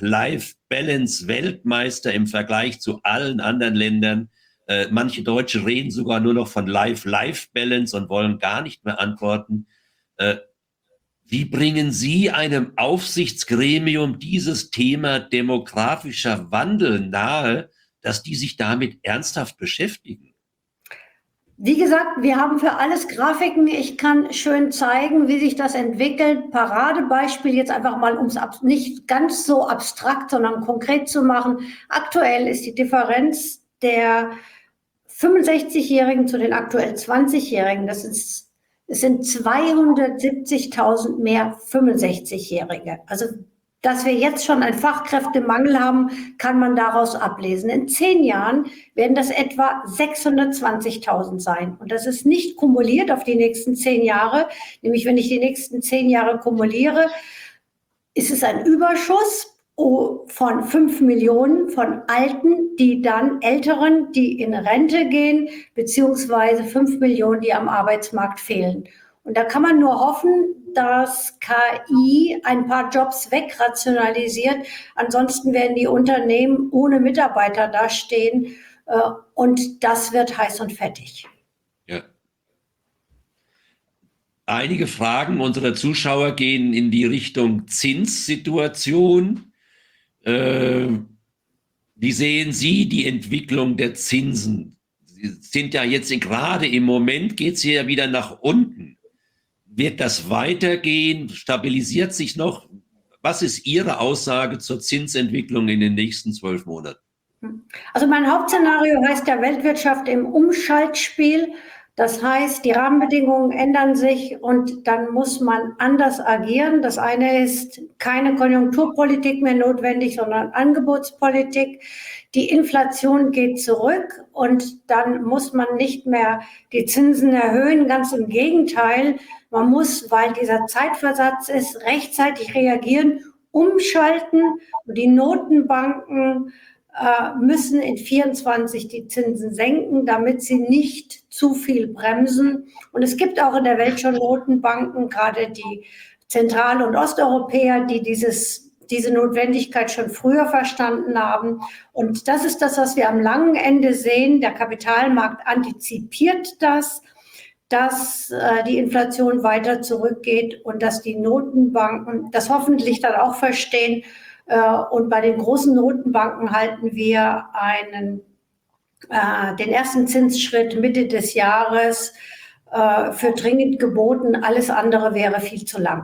Work-Life-Balance-Weltmeister im Vergleich zu allen anderen Ländern. Äh, manche Deutsche reden sogar nur noch von Life-Life-Balance und wollen gar nicht mehr antworten. Äh, wie bringen Sie einem Aufsichtsgremium dieses Thema demografischer Wandel nahe, dass die sich damit ernsthaft beschäftigen? Wie gesagt, wir haben für alles Grafiken. Ich kann schön zeigen, wie sich das entwickelt. Paradebeispiel jetzt einfach mal, um es nicht ganz so abstrakt, sondern konkret zu machen. Aktuell ist die Differenz der fünfundsechzigjährigen zu den aktuell zwanzigjährigen. Das ist, es sind zweihundertsiebzigtausend mehr fünfundsechzigjährige. Also dass wir jetzt schon einen Fachkräftemangel haben, kann man daraus ablesen. In zehn Jahren werden das etwa sechshundertzwanzigtausend sein. Und das ist nicht kumuliert auf die nächsten zehn Jahre. Nämlich, wenn ich die nächsten zehn Jahre kumuliere, ist es ein Überschuss von fünf Millionen von Alten, die dann Älteren, die in Rente gehen, beziehungsweise fünf Millionen, die am Arbeitsmarkt fehlen. Und da kann man nur hoffen, dass K I ein paar Jobs wegrationalisiert. Ansonsten werden die Unternehmen ohne Mitarbeiter dastehen. Äh, und das wird heiß und fettig. Ja. Einige Fragen unserer Zuschauer gehen in die Richtung Zinssituation. Äh, wie sehen Sie die Entwicklung der Zinsen? Sie sind ja jetzt gerade im Moment, geht es ja wieder nach unten. Wird das weitergehen? Stabilisiert sich noch? Was ist Ihre Aussage zur Zinsentwicklung in den nächsten zwölf Monaten? Also mein Hauptszenario heißt ja Weltwirtschaft im Umschaltspiel. Das heißt, die Rahmenbedingungen ändern sich und dann muss man anders agieren. Das eine ist keine Konjunkturpolitik mehr notwendig, sondern Angebotspolitik. Die Inflation geht zurück und dann muss man nicht mehr die Zinsen erhöhen. Ganz im Gegenteil, man muss, weil dieser Zeitversatz ist, rechtzeitig reagieren, umschalten. Und die Notenbanken äh, müssen in vierundzwanzig die Zinsen senken, damit sie nicht zu viel bremsen. Und es gibt auch in der Welt schon Notenbanken, gerade die Zentral- und Osteuropäer, die dieses, diese Notwendigkeit schon früher verstanden haben. Und das ist das, was wir am langen Ende sehen. Der Kapitalmarkt antizipiert das, dass äh, die Inflation weiter zurückgeht und dass die Notenbanken das hoffentlich dann auch verstehen. Äh, und bei den großen Notenbanken halten wir einen, äh, den ersten Zinsschritt Mitte des Jahres äh, für dringend geboten. Alles andere wäre viel zu lang.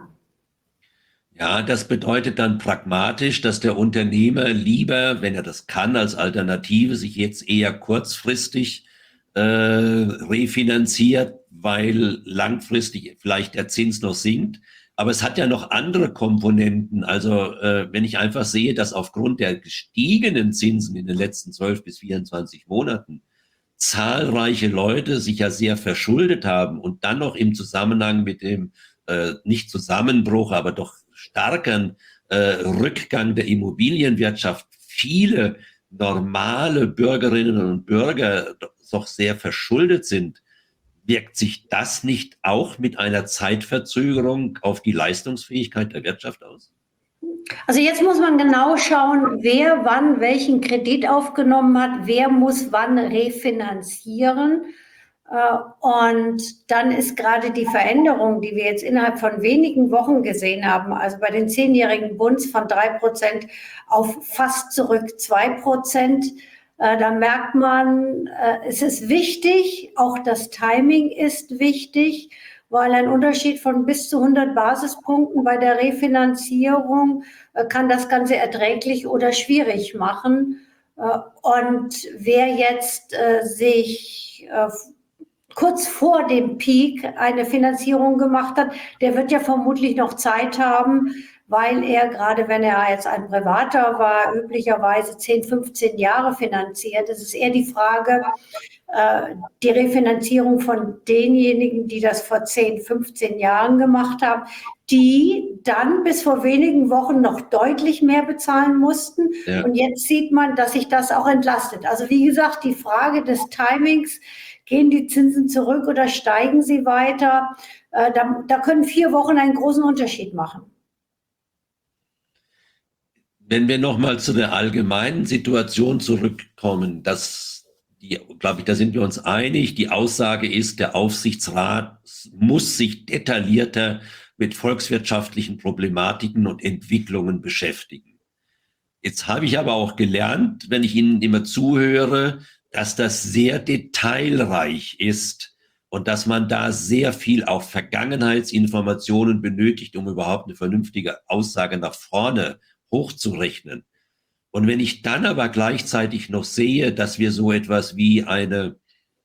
Ja, das bedeutet dann pragmatisch, dass der Unternehmer lieber, wenn er das kann, als Alternative sich jetzt eher kurzfristig äh, refinanziert, weil langfristig vielleicht der Zins noch sinkt. Aber es hat ja noch andere Komponenten. Also äh, wenn ich einfach sehe, dass aufgrund der gestiegenen Zinsen in den letzten zwölf bis vierundzwanzig Monaten zahlreiche Leute sich ja sehr verschuldet haben und dann noch im Zusammenhang mit dem äh, nicht Zusammenbruch, aber doch starken äh, Rückgang der Immobilienwirtschaft viele normale Bürgerinnen und Bürger doch sehr verschuldet sind, wirkt sich das nicht auch mit einer Zeitverzögerung auf die Leistungsfähigkeit der Wirtschaft aus? Also jetzt muss man genau schauen, wer wann welchen Kredit aufgenommen hat, wer muss wann refinanzieren. Und dann ist gerade die Veränderung, die wir jetzt innerhalb von wenigen Wochen gesehen haben, also bei den zehnjährigen Bunds von drei Prozent auf fast zurück zwei Prozent, da merkt man, es ist wichtig, auch das Timing ist wichtig, weil ein Unterschied von bis zu hundert Basispunkten bei der Refinanzierung kann das Ganze erträglich oder schwierig machen. Und wer jetzt sich kurz vor dem Peak eine Finanzierung gemacht hat, der wird ja vermutlich noch Zeit haben, weil er, gerade wenn er jetzt ein Privater war, üblicherweise zehn, fünfzehn Jahre finanziert. Es ist eher die Frage, äh, die Refinanzierung von denjenigen, die das vor zehn, fünfzehn Jahren gemacht haben, die dann bis vor wenigen Wochen noch deutlich mehr bezahlen mussten. Ja. Und jetzt sieht man, dass sich das auch entlastet. Also wie gesagt, die Frage des Timings, gehen die Zinsen zurück oder steigen sie weiter? Äh, da, da können vier Wochen einen großen Unterschied machen. Wenn wir nochmal zu der allgemeinen Situation zurückkommen, dass die, glaube ich, da sind wir uns einig, die Aussage ist, der Aufsichtsrat muss sich detaillierter mit volkswirtschaftlichen Problematiken und Entwicklungen beschäftigen. Jetzt habe ich aber auch gelernt, wenn ich Ihnen immer zuhöre, dass das sehr detailreich ist und dass man da sehr viel auch Vergangenheitsinformationen benötigt, um überhaupt eine vernünftige Aussage nach vorne hochzurechnen. Und wenn ich dann aber gleichzeitig noch sehe, dass wir so etwas wie eine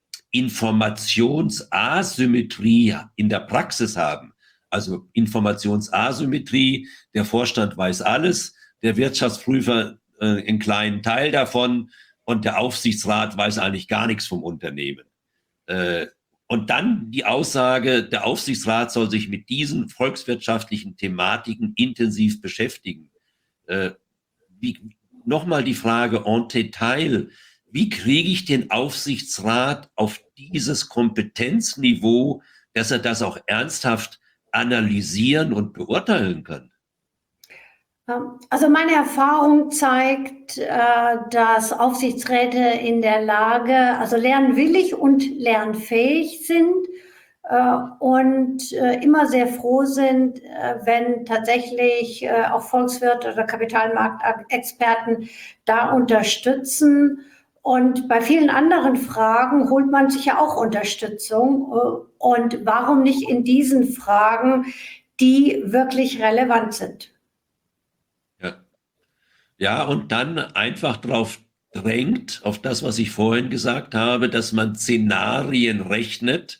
Informationsasymmetrie in der Praxis haben, also Informationsasymmetrie, der Vorstand weiß alles, der Wirtschaftsprüfer äh, einen kleinen Teil davon und der Aufsichtsrat weiß eigentlich gar nichts vom Unternehmen. Äh, und dann die Aussage, der Aufsichtsrat soll sich mit diesen volkswirtschaftlichen Thematiken intensiv beschäftigen. Äh, wie, nochmal die Frage en Detail, wie kriege ich den Aufsichtsrat auf dieses Kompetenzniveau, dass er das auch ernsthaft analysieren und beurteilen kann? Also meine Erfahrung zeigt, dass Aufsichtsräte in der Lage, also lernwillig und lernfähig sind und immer sehr froh sind, wenn tatsächlich auch Volkswirte oder Kapitalmarktexperten da unterstützen. Und bei vielen anderen Fragen holt man sich ja auch Unterstützung. Und warum nicht in diesen Fragen, die wirklich relevant sind? Ja, ja, und dann einfach darauf drängt, auf das, was ich vorhin gesagt habe, dass man Szenarien rechnet,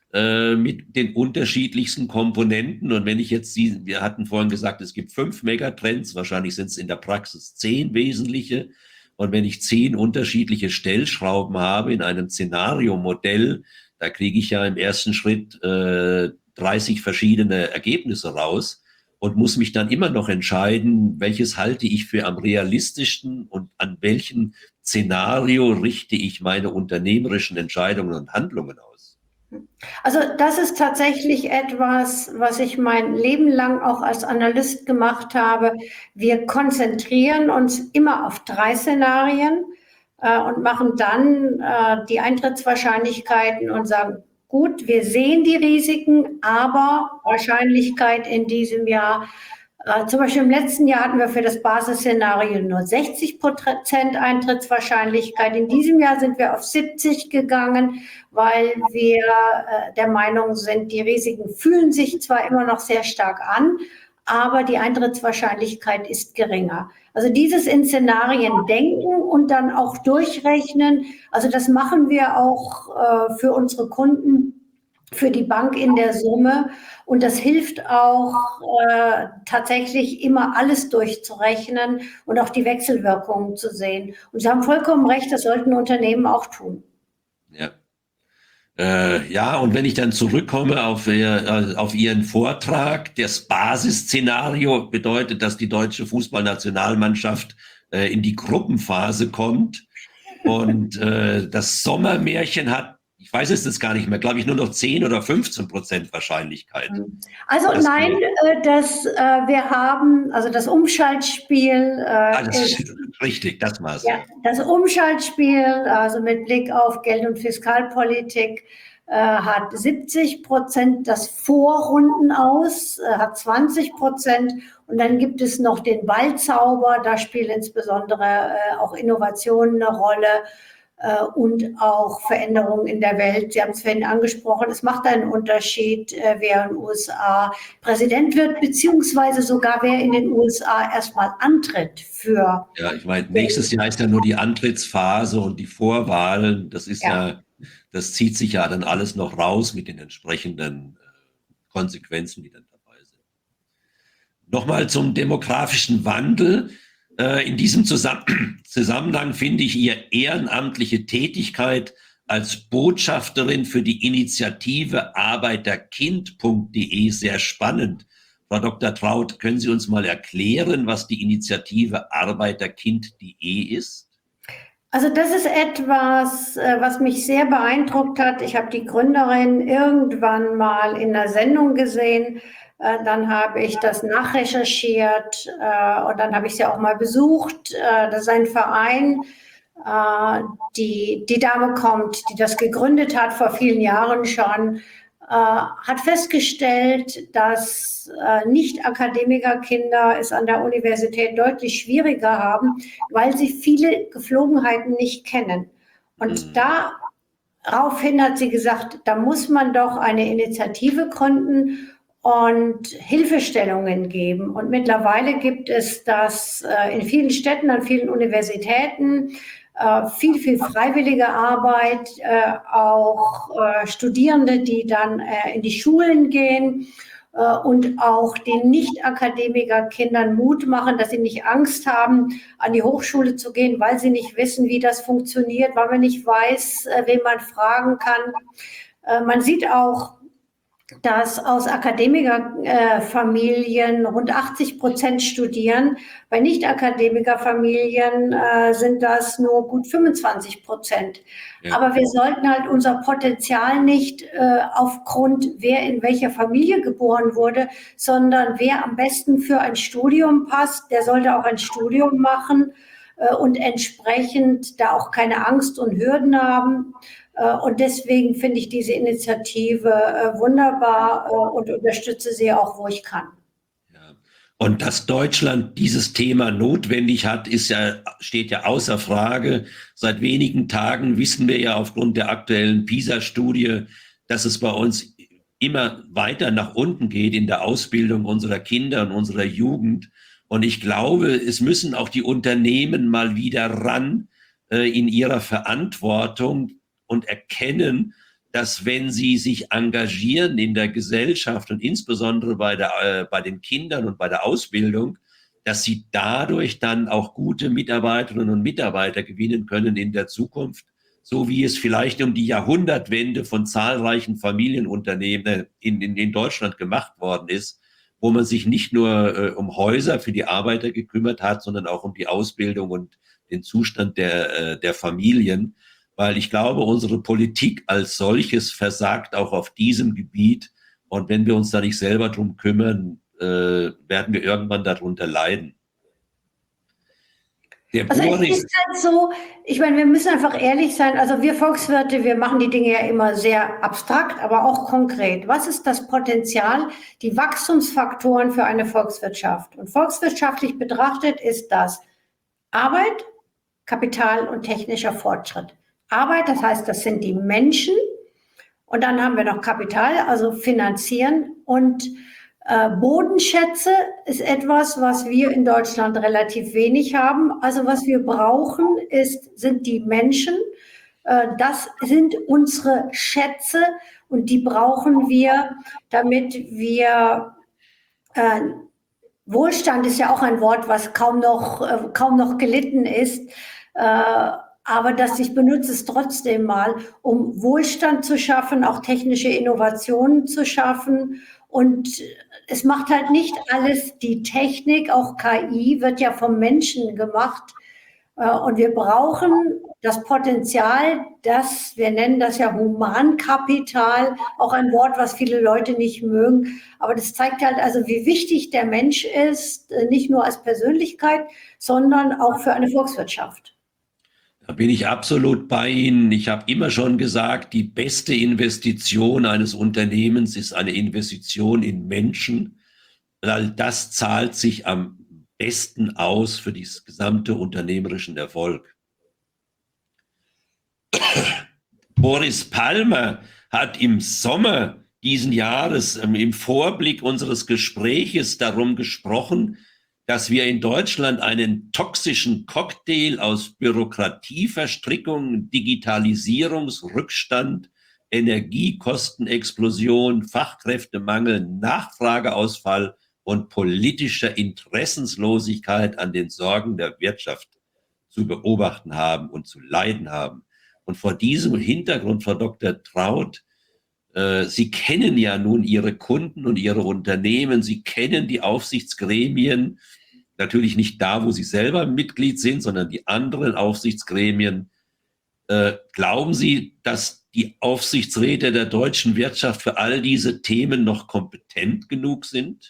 äh, mit den unterschiedlichsten Komponenten. Und wenn ich jetzt, die, wir hatten vorhin gesagt, es gibt fünf Megatrends, wahrscheinlich sind es in der Praxis zehn wesentliche. Und wenn ich zehn unterschiedliche Stellschrauben habe in einem Szenariomodell, da kriege ich ja im ersten Schritt äh, dreißig verschiedene Ergebnisse raus und muss mich dann immer noch entscheiden, welches halte ich für am realistischsten und an welchem Szenario richte ich meine unternehmerischen Entscheidungen und Handlungen aus. Also das ist tatsächlich etwas, was ich mein Leben lang auch als Analyst gemacht habe. Wir konzentrieren uns immer auf drei Szenarien äh, und machen dann äh, die Eintrittswahrscheinlichkeiten und sagen, gut, wir sehen die Risiken, aber Wahrscheinlichkeit in diesem Jahr, äh, zum Beispiel im letzten Jahr hatten wir für das Basisszenario nur sechzig Prozent Eintrittswahrscheinlichkeit. In diesem Jahr sind wir auf siebzig gegangen, weil wir äh, der Meinung sind, die Risiken fühlen sich zwar immer noch sehr stark an, aber die Eintrittswahrscheinlichkeit ist geringer. Also dieses in Szenarien denken und dann auch durchrechnen, also das machen wir auch äh, für unsere Kunden, für die Bank in der Summe. Und das hilft auch äh, tatsächlich immer alles durchzurechnen und auch die Wechselwirkungen zu sehen. Und Sie haben vollkommen recht, das sollten Unternehmen auch tun. Ja. Äh, ja, und wenn ich dann zurückkomme auf, äh, auf Ihren Vortrag, das Basisszenario bedeutet, dass die deutsche Fußballnationalmannschaft äh, in die Gruppenphase kommt. Und äh, das Sommermärchen hat, ich weiß es jetzt gar nicht mehr, glaube ich, nur noch zehn oder fünfzehn Prozent Wahrscheinlichkeit. Also das nein, äh, das, äh, wir haben, also das Umschaltspiel. Äh, ah, das ist, ist richtig, das war's. Ja, das Umschaltspiel, also mit Blick auf Geld- und Fiskalpolitik, äh, hat siebzig Prozent, das Vorrunden aus, äh, hat zwanzig Prozent. Und dann gibt es noch den Ballzauber, da spielen insbesondere äh, auch Innovationen eine Rolle. Und auch Veränderungen in der Welt. Sie haben es vorhin angesprochen, es macht einen Unterschied, wer in den U S A Präsident wird, beziehungsweise sogar wer in den U S A erstmal antritt für. Ja, ich meine, nächstes Jahr ist ja nur die Antrittsphase und die Vorwahlen. Das ist ja, ja das zieht sich ja dann alles noch raus mit den entsprechenden Konsequenzen, die dann dabei sind. Nochmal zum demografischen Wandel. In diesem Zusammenhang finde ich Ihre ehrenamtliche Tätigkeit als Botschafterin für die Initiative Arbeiterkind punkt de sehr spannend. Frau Doktor Traut, können Sie uns mal erklären, was die Initiative Arbeiterkind punkt de ist? Also das ist etwas, was mich sehr beeindruckt hat. Ich habe die Gründerin irgendwann mal in einer Sendung gesehen. Dann habe ich das nachrecherchiert und dann habe ich sie auch mal besucht. Das ist ein Verein, die, die Dame kommt, die das gegründet hat vor vielen Jahren schon, hat festgestellt, dass Nicht-Akademiker-Kinder es an der Universität deutlich schwieriger haben, weil sie viele Geflogenheiten nicht kennen. Und daraufhin hat sie gesagt, da muss man doch eine Initiative gründen und Hilfestellungen geben. Und mittlerweile gibt es das äh, in vielen Städten, an vielen Universitäten, äh, viel, viel freiwillige Arbeit, äh, auch äh, Studierende, die dann äh, in die Schulen gehen äh, und auch den Nicht-Akademiker-Kindern Mut machen, dass sie nicht Angst haben, an die Hochschule zu gehen, weil sie nicht wissen, wie das funktioniert, weil man nicht weiß, äh, wen man fragen kann. Äh, man sieht auch, dass aus Akademikerfamilien äh, rund achtzig Prozent studieren. Bei Nicht-Akademikerfamilien äh, sind das nur gut fünfundzwanzig Prozent. Ja. Aber wir sollten halt unser Potenzial nicht äh, aufgrund, wer in welcher Familie geboren wurde, sondern wer am besten für ein Studium passt, der sollte auch ein Studium machen äh, und entsprechend da auch keine Angst und Hürden haben. Und deswegen finde ich diese Initiative äh, wunderbar äh, und unterstütze sie auch, wo ich kann. Ja. Und dass Deutschland dieses Thema notwendig hat, ist ja, steht ja außer Frage. Seit wenigen Tagen wissen wir ja aufgrund der aktuellen PISA-Studie, dass es bei uns immer weiter nach unten geht in der Ausbildung unserer Kinder und unserer Jugend. Und ich glaube, es müssen auch die Unternehmen mal wieder ran äh, in ihrer Verantwortung und erkennen, dass wenn sie sich engagieren in der Gesellschaft und insbesondere bei, der, äh, bei den Kindern und bei der Ausbildung, dass sie dadurch dann auch gute Mitarbeiterinnen und Mitarbeiter gewinnen können in der Zukunft, so wie es vielleicht um die Jahrhundertwende von zahlreichen Familienunternehmen in, in, in Deutschland gemacht worden ist, wo man sich nicht nur äh, um Häuser für die Arbeiter gekümmert hat, sondern auch um die Ausbildung und den Zustand der, äh, der Familien. Weil ich glaube, unsere Politik als solches versagt auch auf diesem Gebiet. Und wenn wir uns da nicht selber drum kümmern, äh, werden wir irgendwann darunter leiden. Der also es ist halt so, ich meine, wir müssen einfach ehrlich sein, also wir Volkswirte, wir machen die Dinge ja immer sehr abstrakt, aber auch konkret. Was ist das Potenzial, die Wachstumsfaktoren für eine Volkswirtschaft? Und volkswirtschaftlich betrachtet ist das Arbeit, Kapital und technischer Fortschritt. Arbeit, das heißt, das sind die Menschen. Und dann haben wir noch Kapital, also finanzieren. Und äh, Bodenschätze ist etwas, was wir in Deutschland relativ wenig haben. Also was wir brauchen, ist, sind die Menschen. Äh, das sind unsere Schätze und die brauchen wir, damit wir äh, Wohlstand ist ja auch ein Wort, was kaum noch, äh, kaum noch gelitten ist. Äh, Aber das, ich benutze es trotzdem mal, um Wohlstand zu schaffen, auch technische Innovationen zu schaffen. Und es macht halt nicht alles die Technik, auch K I wird ja vom Menschen gemacht. Und wir brauchen das Potenzial, das, wir nennen das ja Humankapital, auch ein Wort, was viele Leute nicht mögen. Aber das zeigt halt also, wie wichtig der Mensch ist, nicht nur als Persönlichkeit, sondern auch für eine Volkswirtschaft. Da bin ich absolut bei Ihnen. Ich habe immer schon gesagt, die beste Investition eines Unternehmens ist eine Investition in Menschen, weil das zahlt sich am besten aus für den gesamten unternehmerischen Erfolg. Boris Palmer hat im Sommer diesen Jahres im Vorblick unseres Gespräches darum gesprochen, dass wir in Deutschland einen toxischen Cocktail aus Bürokratieverstrickung, Digitalisierungsrückstand, Energiekostenexplosion, Fachkräftemangel, Nachfrageausfall und politischer Interessenslosigkeit an den Sorgen der Wirtschaft zu beobachten haben und zu leiden haben. Und vor diesem Hintergrund, Frau Doktor Traut, äh, Sie kennen ja nun Ihre Kunden und Ihre Unternehmen, Sie kennen die Aufsichtsgremien, natürlich nicht da, wo Sie selber Mitglied sind, sondern die anderen Aufsichtsgremien. Äh, glauben Sie, dass die Aufsichtsräte der deutschen Wirtschaft für all diese Themen noch kompetent genug sind?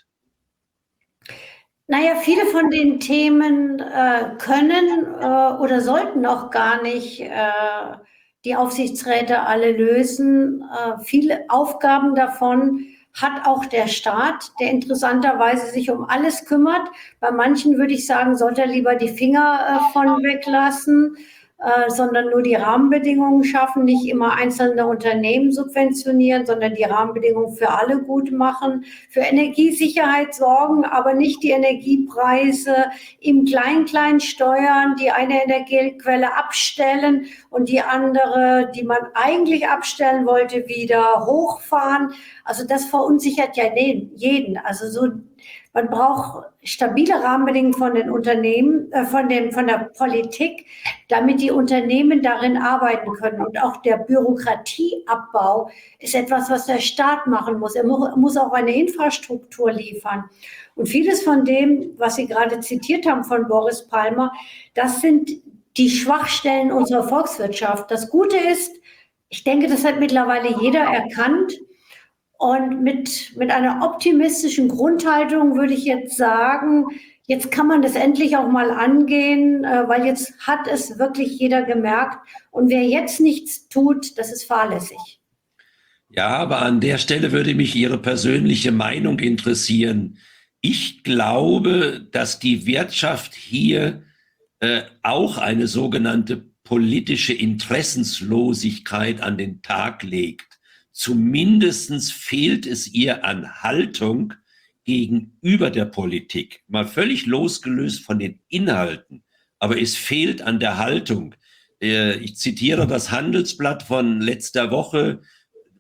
Naja, viele von den Themen äh, können äh, oder sollten auch gar nicht äh, die Aufsichtsräte alle lösen. Äh, viele Aufgaben davon hat auch der Staat, der interessanterweise sich um alles kümmert. Bei manchen würde ich sagen, sollte er lieber die Finger äh, von weglassen, äh, sondern nur die Rahmenbedingungen schaffen, nicht immer einzelne Unternehmen subventionieren, sondern die Rahmenbedingungen für alle gut machen, für Energiesicherheit sorgen, aber nicht die Energiepreise im Klein-Klein steuern, die eine Energiequelle abstellen und die andere, die man eigentlich abstellen wollte, wieder hochfahren. Also das verunsichert ja jeden. Also so, man braucht stabile Rahmenbedingungen von den Unternehmen, äh, von den, von der Politik, damit die Unternehmen darin arbeiten können. Und auch der Bürokratieabbau ist etwas, was der Staat machen muss. Er mu- muss auch eine Infrastruktur liefern. Und vieles von dem, was Sie gerade zitiert haben von Boris Palmer, das sind die Schwachstellen unserer Volkswirtschaft. Das Gute ist, ich denke, das hat mittlerweile jeder erkannt. Und mit, mit einer optimistischen Grundhaltung würde ich jetzt sagen, jetzt kann man das endlich auch mal angehen, weil jetzt hat es wirklich jeder gemerkt. Und wer jetzt nichts tut, das ist fahrlässig. Ja, aber an der Stelle würde mich Ihre persönliche Meinung interessieren. Ich glaube, dass die Wirtschaft hier äh, auch eine sogenannte politische Interessenslosigkeit an den Tag legt. Zumindest fehlt es ihr an Haltung gegenüber der Politik. Mal völlig losgelöst von den Inhalten, aber es fehlt an der Haltung. Ich zitiere das Handelsblatt von letzter Woche,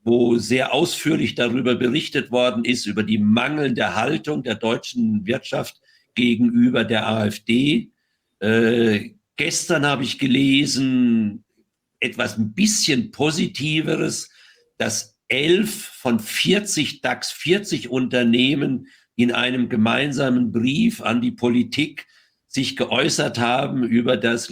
wo sehr ausführlich darüber berichtet worden ist, über die mangelnde Haltung der deutschen Wirtschaft gegenüber der AfD. Äh, gestern habe ich gelesen, etwas ein bisschen Positiveres, dass elf von vierzig DAX vierzig Unternehmen in einem gemeinsamen Brief an die Politik sich geäußert haben über das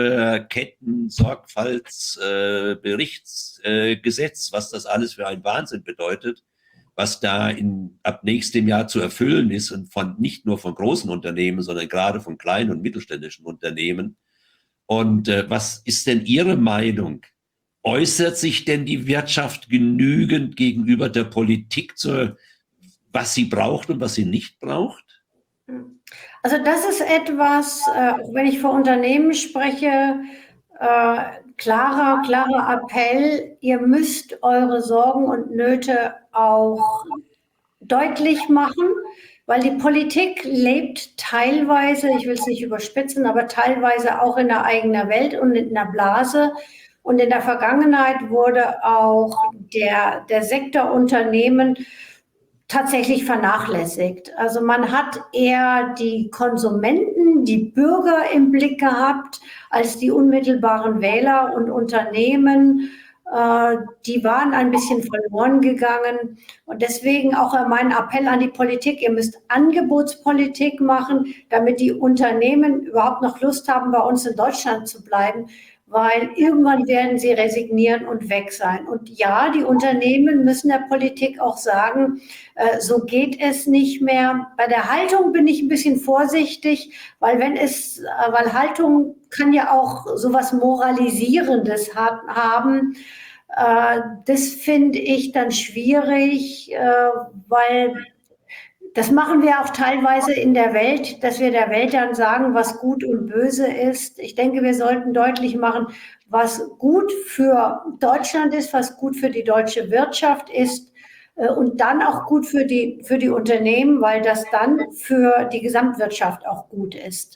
Lieferketten-Sorgfaltsberichtsgesetz, äh, was das alles für ein Wahnsinn bedeutet, was da in, ab nächstem Jahr zu erfüllen ist und von, nicht nur von großen Unternehmen, sondern gerade von kleinen und mittelständischen Unternehmen. Und äh, was ist denn Ihre Meinung? Äußert sich denn die Wirtschaft genügend gegenüber der Politik, zu, was sie braucht und was sie nicht braucht? Also das ist etwas, äh, wenn ich für Unternehmen spreche, äh, klarer, klarer Appell, ihr müsst eure Sorgen und Nöte auch deutlich machen, weil die Politik lebt teilweise, ich will es nicht überspitzen, aber teilweise auch in der eigenen Welt und in der Blase. Und in der Vergangenheit wurde auch der, der Sektor Unternehmen tatsächlich vernachlässigt. Also man hat eher die Konsumenten, die Bürger im Blick gehabt, als die unmittelbaren Wähler und Unternehmen. Äh, die waren ein bisschen verloren gegangen. Und deswegen auch mein Appell an die Politik, ihr müsst Angebotspolitik machen, damit die Unternehmen überhaupt noch Lust haben, bei uns in Deutschland zu bleiben. Weil irgendwann werden sie resignieren und weg sein. Und ja, die Unternehmen müssen der Politik auch sagen, äh, so geht es nicht mehr. Bei der Haltung bin ich ein bisschen vorsichtig, weil wenn es, äh, weil Haltung kann ja auch sowas Moralisierendes ha- haben. Äh, das finde ich dann schwierig, äh, weil das machen wir auch teilweise in der Welt, dass wir der Welt dann sagen, was gut und böse ist. Ich denke, wir sollten deutlich machen, was gut für Deutschland ist, was gut für die deutsche Wirtschaft ist äh, und dann auch gut für die, für die Unternehmen, weil das dann für die Gesamtwirtschaft auch gut ist.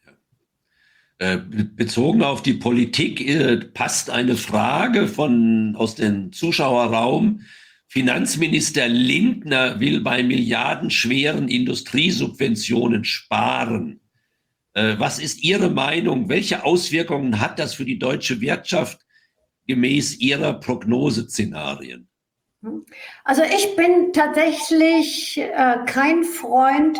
Äh, bezogen auf die Politik äh, passt eine Frage von, aus dem Zuschauerraum. Finanzminister Lindner will bei milliardenschweren Industriesubventionen sparen. Äh, was ist Ihre Meinung? Welche Auswirkungen hat das für die deutsche Wirtschaft gemäß Ihrer Prognoseszenarien? Also ich bin tatsächlich äh, kein Freund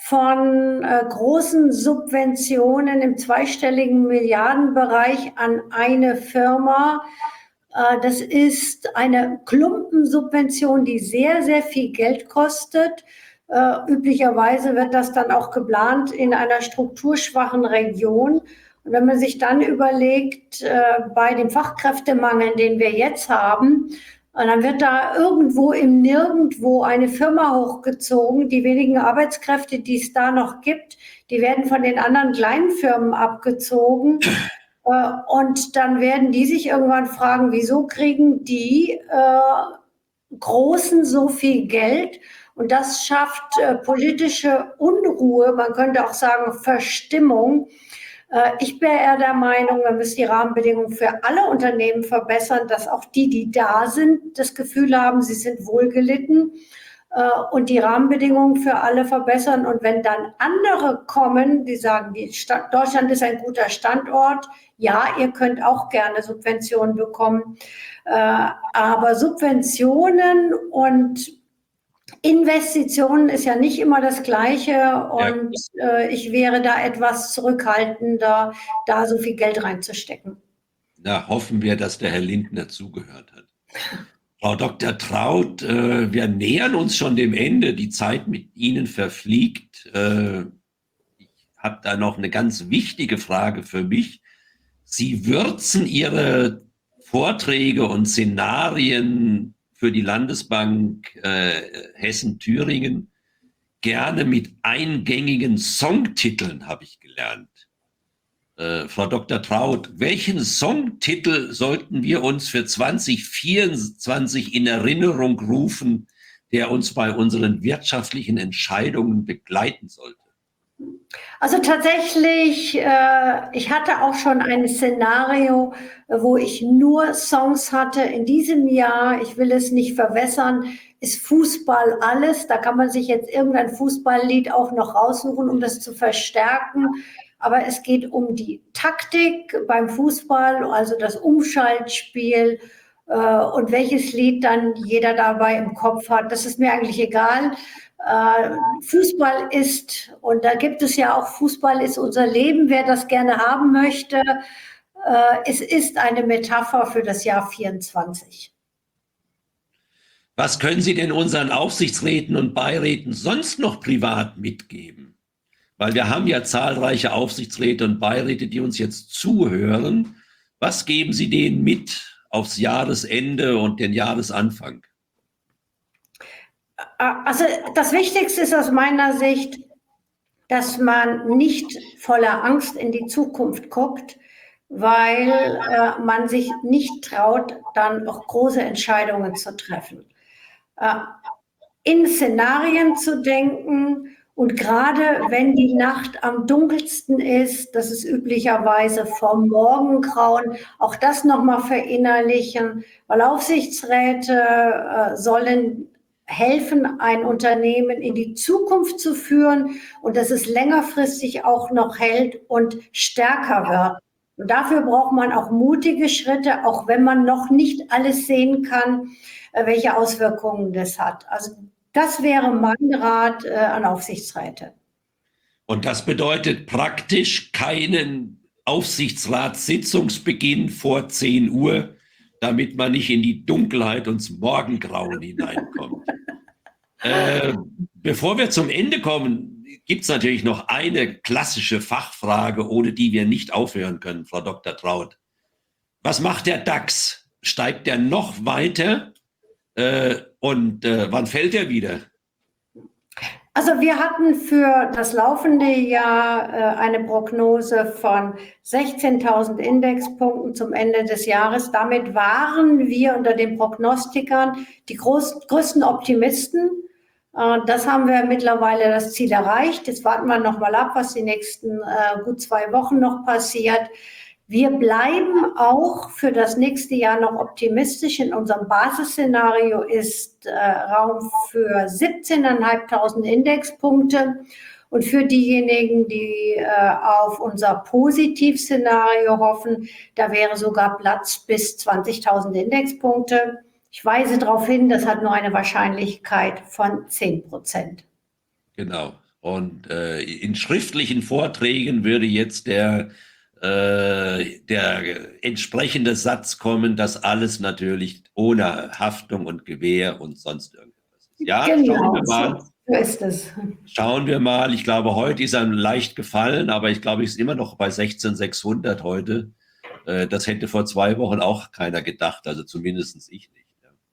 von äh, großen Subventionen im zweistelligen Milliardenbereich an eine Firma. Das ist eine Klumpensubvention, die sehr, sehr viel Geld kostet. Äh, üblicherweise wird das dann auch geplant in einer strukturschwachen Region. Und wenn man sich dann überlegt, äh, bei dem Fachkräftemangel, den wir jetzt haben, äh, dann wird da irgendwo im Nirgendwo eine Firma hochgezogen. Die wenigen Arbeitskräfte, die es da noch gibt, die werden von den anderen kleinen Firmen abgezogen. Und dann werden die sich irgendwann fragen, wieso kriegen die äh, Großen so viel Geld? Und das schafft äh, politische Unruhe, man könnte auch sagen Verstimmung. Äh, ich bin eher der Meinung, wir müssen die Rahmenbedingungen für alle Unternehmen verbessern, dass auch die, die da sind, das Gefühl haben, sie sind wohlgelitten. Und die Rahmenbedingungen für alle verbessern. Und wenn dann andere kommen, die sagen, die Stadt, Deutschland ist ein guter Standort, ja, ihr könnt auch gerne Subventionen bekommen. Aber Subventionen und Investitionen ist ja nicht immer das Gleiche. Und ja. Ich wäre da etwas zurückhaltender, da so viel Geld reinzustecken. Na, hoffen wir, dass der Herr Lindner zugehört hat. Frau Doktor Traut, äh, wir nähern uns schon dem Ende. Die Zeit mit Ihnen verfliegt. Äh, ich habe da noch eine ganz wichtige Frage für mich. Sie würzen Ihre Vorträge und Szenarien für die Landesbank äh, Hessen-Thüringen gerne mit eingängigen Songtiteln, habe ich gelernt. Äh, Frau Doktor Traut, welchen Songtitel sollten wir uns für zwanzig vierundzwanzig in Erinnerung rufen, der uns bei unseren wirtschaftlichen Entscheidungen begleiten sollte? Also tatsächlich, äh, ich hatte auch schon ein Szenario, äh, wo ich nur Songs hatte. In diesem Jahr, ich will es nicht verwässern, ist Fußball alles. Da kann man sich jetzt irgendein Fußballlied auch noch raussuchen, um das zu verstärken. Aber es geht um die Taktik beim Fußball, also das Umschaltspiel äh, und welches Lied dann jeder dabei im Kopf hat. Das ist mir eigentlich egal. Äh, Fußball ist, und da gibt es ja auch, Fußball ist unser Leben, wer das gerne haben möchte. Äh, es ist eine Metapher für das Jahr vierundzwanzig. Was können Sie denn unseren Aufsichtsräten und Beiräten sonst noch privat mitgeben? Weil wir haben ja zahlreiche Aufsichtsräte und Beiräte, die uns jetzt zuhören. Was geben Sie denen mit aufs Jahresende und den Jahresanfang? Also das Wichtigste ist aus meiner Sicht, dass man nicht voller Angst in die Zukunft guckt, weil äh, man sich nicht traut, dann auch große Entscheidungen zu treffen. Äh, in Szenarien zu denken und gerade wenn die Nacht am dunkelsten ist, das ist üblicherweise vom Morgengrauen, auch das nochmal verinnerlichen, weil Aufsichtsräte äh, sollen helfen, ein Unternehmen in die Zukunft zu führen und dass es längerfristig auch noch hält und stärker wird. Und dafür braucht man auch mutige Schritte, auch wenn man noch nicht alles sehen kann, welche Auswirkungen das hat. Also das wäre mein Rat äh, an Aufsichtsräte. Und das bedeutet praktisch keinen Aufsichtsratssitzungsbeginn vor zehn Uhr, damit man nicht in die Dunkelheit und ins Morgengrauen hineinkommt. äh, bevor wir zum Ende kommen, gibt es natürlich noch eine klassische Fachfrage, ohne die wir nicht aufhören können, Frau Doktor Traut. Was macht der DAX? Steigt der noch weiter? Äh, und äh, wann fällt er wieder? Also wir hatten für das laufende Jahr äh, eine Prognose von sechzehntausend Indexpunkten zum Ende des Jahres. Damit waren wir unter den Prognostikern die groß, größten Optimisten. Äh, das haben wir mittlerweile das Ziel erreicht. Jetzt warten wir noch mal ab, was die nächsten äh, gut zwei Wochen noch passiert. Wir bleiben auch für das nächste Jahr noch optimistisch. In unserem Basisszenario ist äh, Raum für siebzehntausendfünfhundert Indexpunkte. Und für diejenigen, die äh, auf unser Positivszenario hoffen, da wäre sogar Platz bis zwanzigtausend Indexpunkte. Ich weise darauf hin, das hat nur eine Wahrscheinlichkeit von zehn Prozent. Genau. Und äh, in schriftlichen Vorträgen würde jetzt der der entsprechende Satz kommen, dass alles natürlich ohne Haftung und Gewähr und sonst irgendwas ist. Ja, genau, schauen wir mal. So ist es. Schauen wir mal. Ich glaube, heute ist er leicht gefallen, aber ich glaube, ich ist immer noch bei sechzehntausendsechshundert heute. Das hätte vor zwei Wochen auch keiner gedacht, also zumindest ich nicht.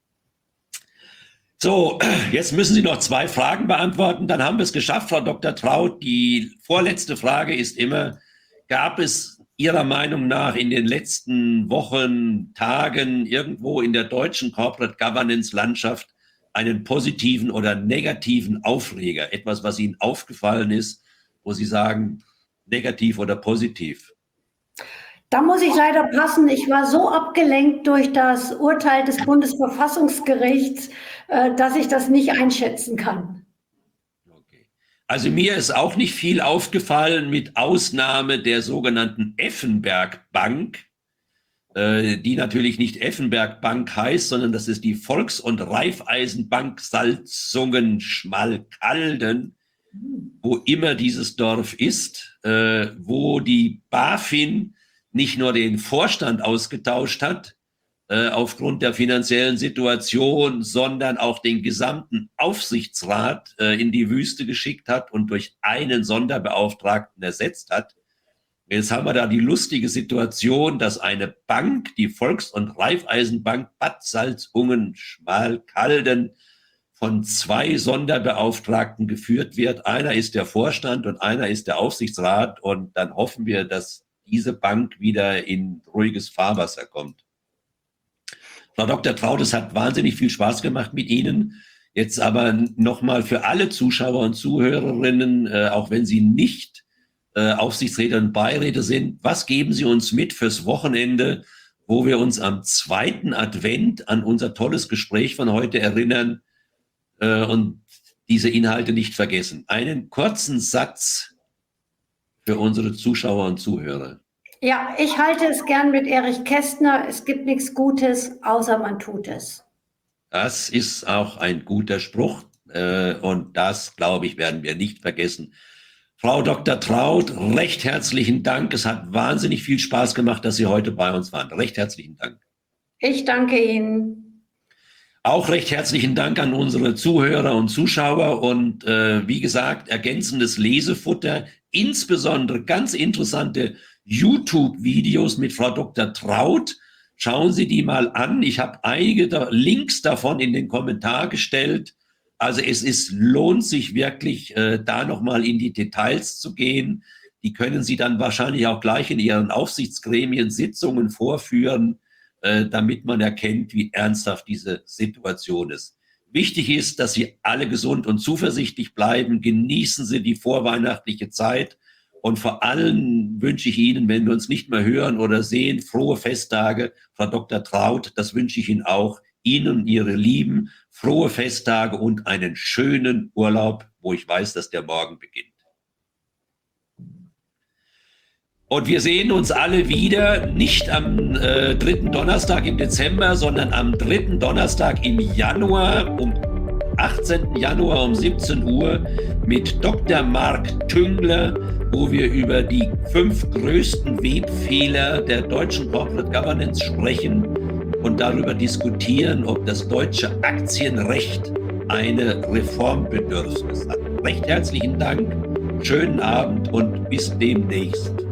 So, jetzt müssen Sie noch zwei Fragen beantworten. Dann haben wir es geschafft, Frau Doktor Traut. Die vorletzte Frage ist immer, gab es Ihrer Meinung nach in den letzten Wochen, Tagen irgendwo in der deutschen Corporate Governance Landschaft einen positiven oder negativen Aufreger? Etwas, was Ihnen aufgefallen ist, wo Sie sagen, negativ oder positiv? Da muss ich leider passen. Ich war so abgelenkt durch das Urteil des Bundesverfassungsgerichts, dass ich das nicht einschätzen kann. Also mir ist auch nicht viel aufgefallen, mit Ausnahme der sogenannten Effenberg Bank, äh, die natürlich nicht Effenberg Bank heißt, sondern das ist die Volks- und Raiffeisenbank Salzungen-Schmalkalden, wo immer dieses Dorf ist, äh, wo die BaFin nicht nur den Vorstand ausgetauscht hat, äh, aufgrund der finanziellen Situation, sondern auch den gesamten Aufsichtsrat äh, in die Wüste geschickt hat und durch einen Sonderbeauftragten ersetzt hat. Jetzt haben wir da die lustige Situation, dass eine Bank, die Volks- und Raiffeisenbank Bad Salzungen-Schmalkalden, von zwei Sonderbeauftragten geführt wird. Einer ist der Vorstand und einer ist der Aufsichtsrat. Und dann hoffen wir, dass diese Bank wieder in ruhiges Fahrwasser kommt. Frau Doktor Traut, es hat wahnsinnig viel Spaß gemacht mit Ihnen. Jetzt aber nochmal für alle Zuschauer und Zuhörerinnen, äh, auch wenn Sie nicht äh, Aufsichtsräte und Beiräte sind, was geben Sie uns mit fürs Wochenende, wo wir uns am zweiten Advent an unser tolles Gespräch von heute erinnern äh, und diese Inhalte nicht vergessen? Einen kurzen Satz für unsere Zuschauer und Zuhörer. Ja, ich halte es gern mit Erich Kästner. Es gibt nichts Gutes, außer man tut es. Das ist auch ein guter Spruch äh, und das, glaube ich, werden wir nicht vergessen. Frau Doktor Traut, recht herzlichen Dank. Es hat wahnsinnig viel Spaß gemacht, dass Sie heute bei uns waren. Recht herzlichen Dank. Ich danke Ihnen. Auch recht herzlichen Dank an unsere Zuhörer und Zuschauer und äh, wie gesagt, ergänzendes Lesefutter, insbesondere ganz interessante YouTube-Videos mit Frau Doktor Traut. Schauen Sie die mal an. Ich habe einige da, Links davon in den Kommentar gestellt. Also es ist, lohnt sich wirklich, äh, da nochmal in die Details zu gehen. Die können Sie dann wahrscheinlich auch gleich in Ihren Aufsichtsgremien Sitzungen vorführen, äh, damit man erkennt, wie ernsthaft diese Situation ist. Wichtig ist, dass Sie alle gesund und zuversichtlich bleiben. Genießen Sie die vorweihnachtliche Zeit. Und vor allem wünsche ich Ihnen, wenn wir uns nicht mehr hören oder sehen, frohe Festtage. Frau Doktor Traut, das wünsche ich Ihnen auch. Ihnen und Ihre Lieben frohe Festtage und einen schönen Urlaub, wo ich weiß, dass der morgen beginnt. Und wir sehen uns alle wieder, nicht am äh, dritten Donnerstag im Dezember, sondern am dritten Donnerstag im Januar um achtzehnten Januar um siebzehn Uhr mit Doktor Marc Tüngler, wo wir über die fünf größten Webfehler der deutschen Corporate Governance sprechen und darüber diskutieren, ob das deutsche Aktienrecht eine Reformbedürfnis hat. Recht herzlichen Dank, schönen Abend und bis demnächst.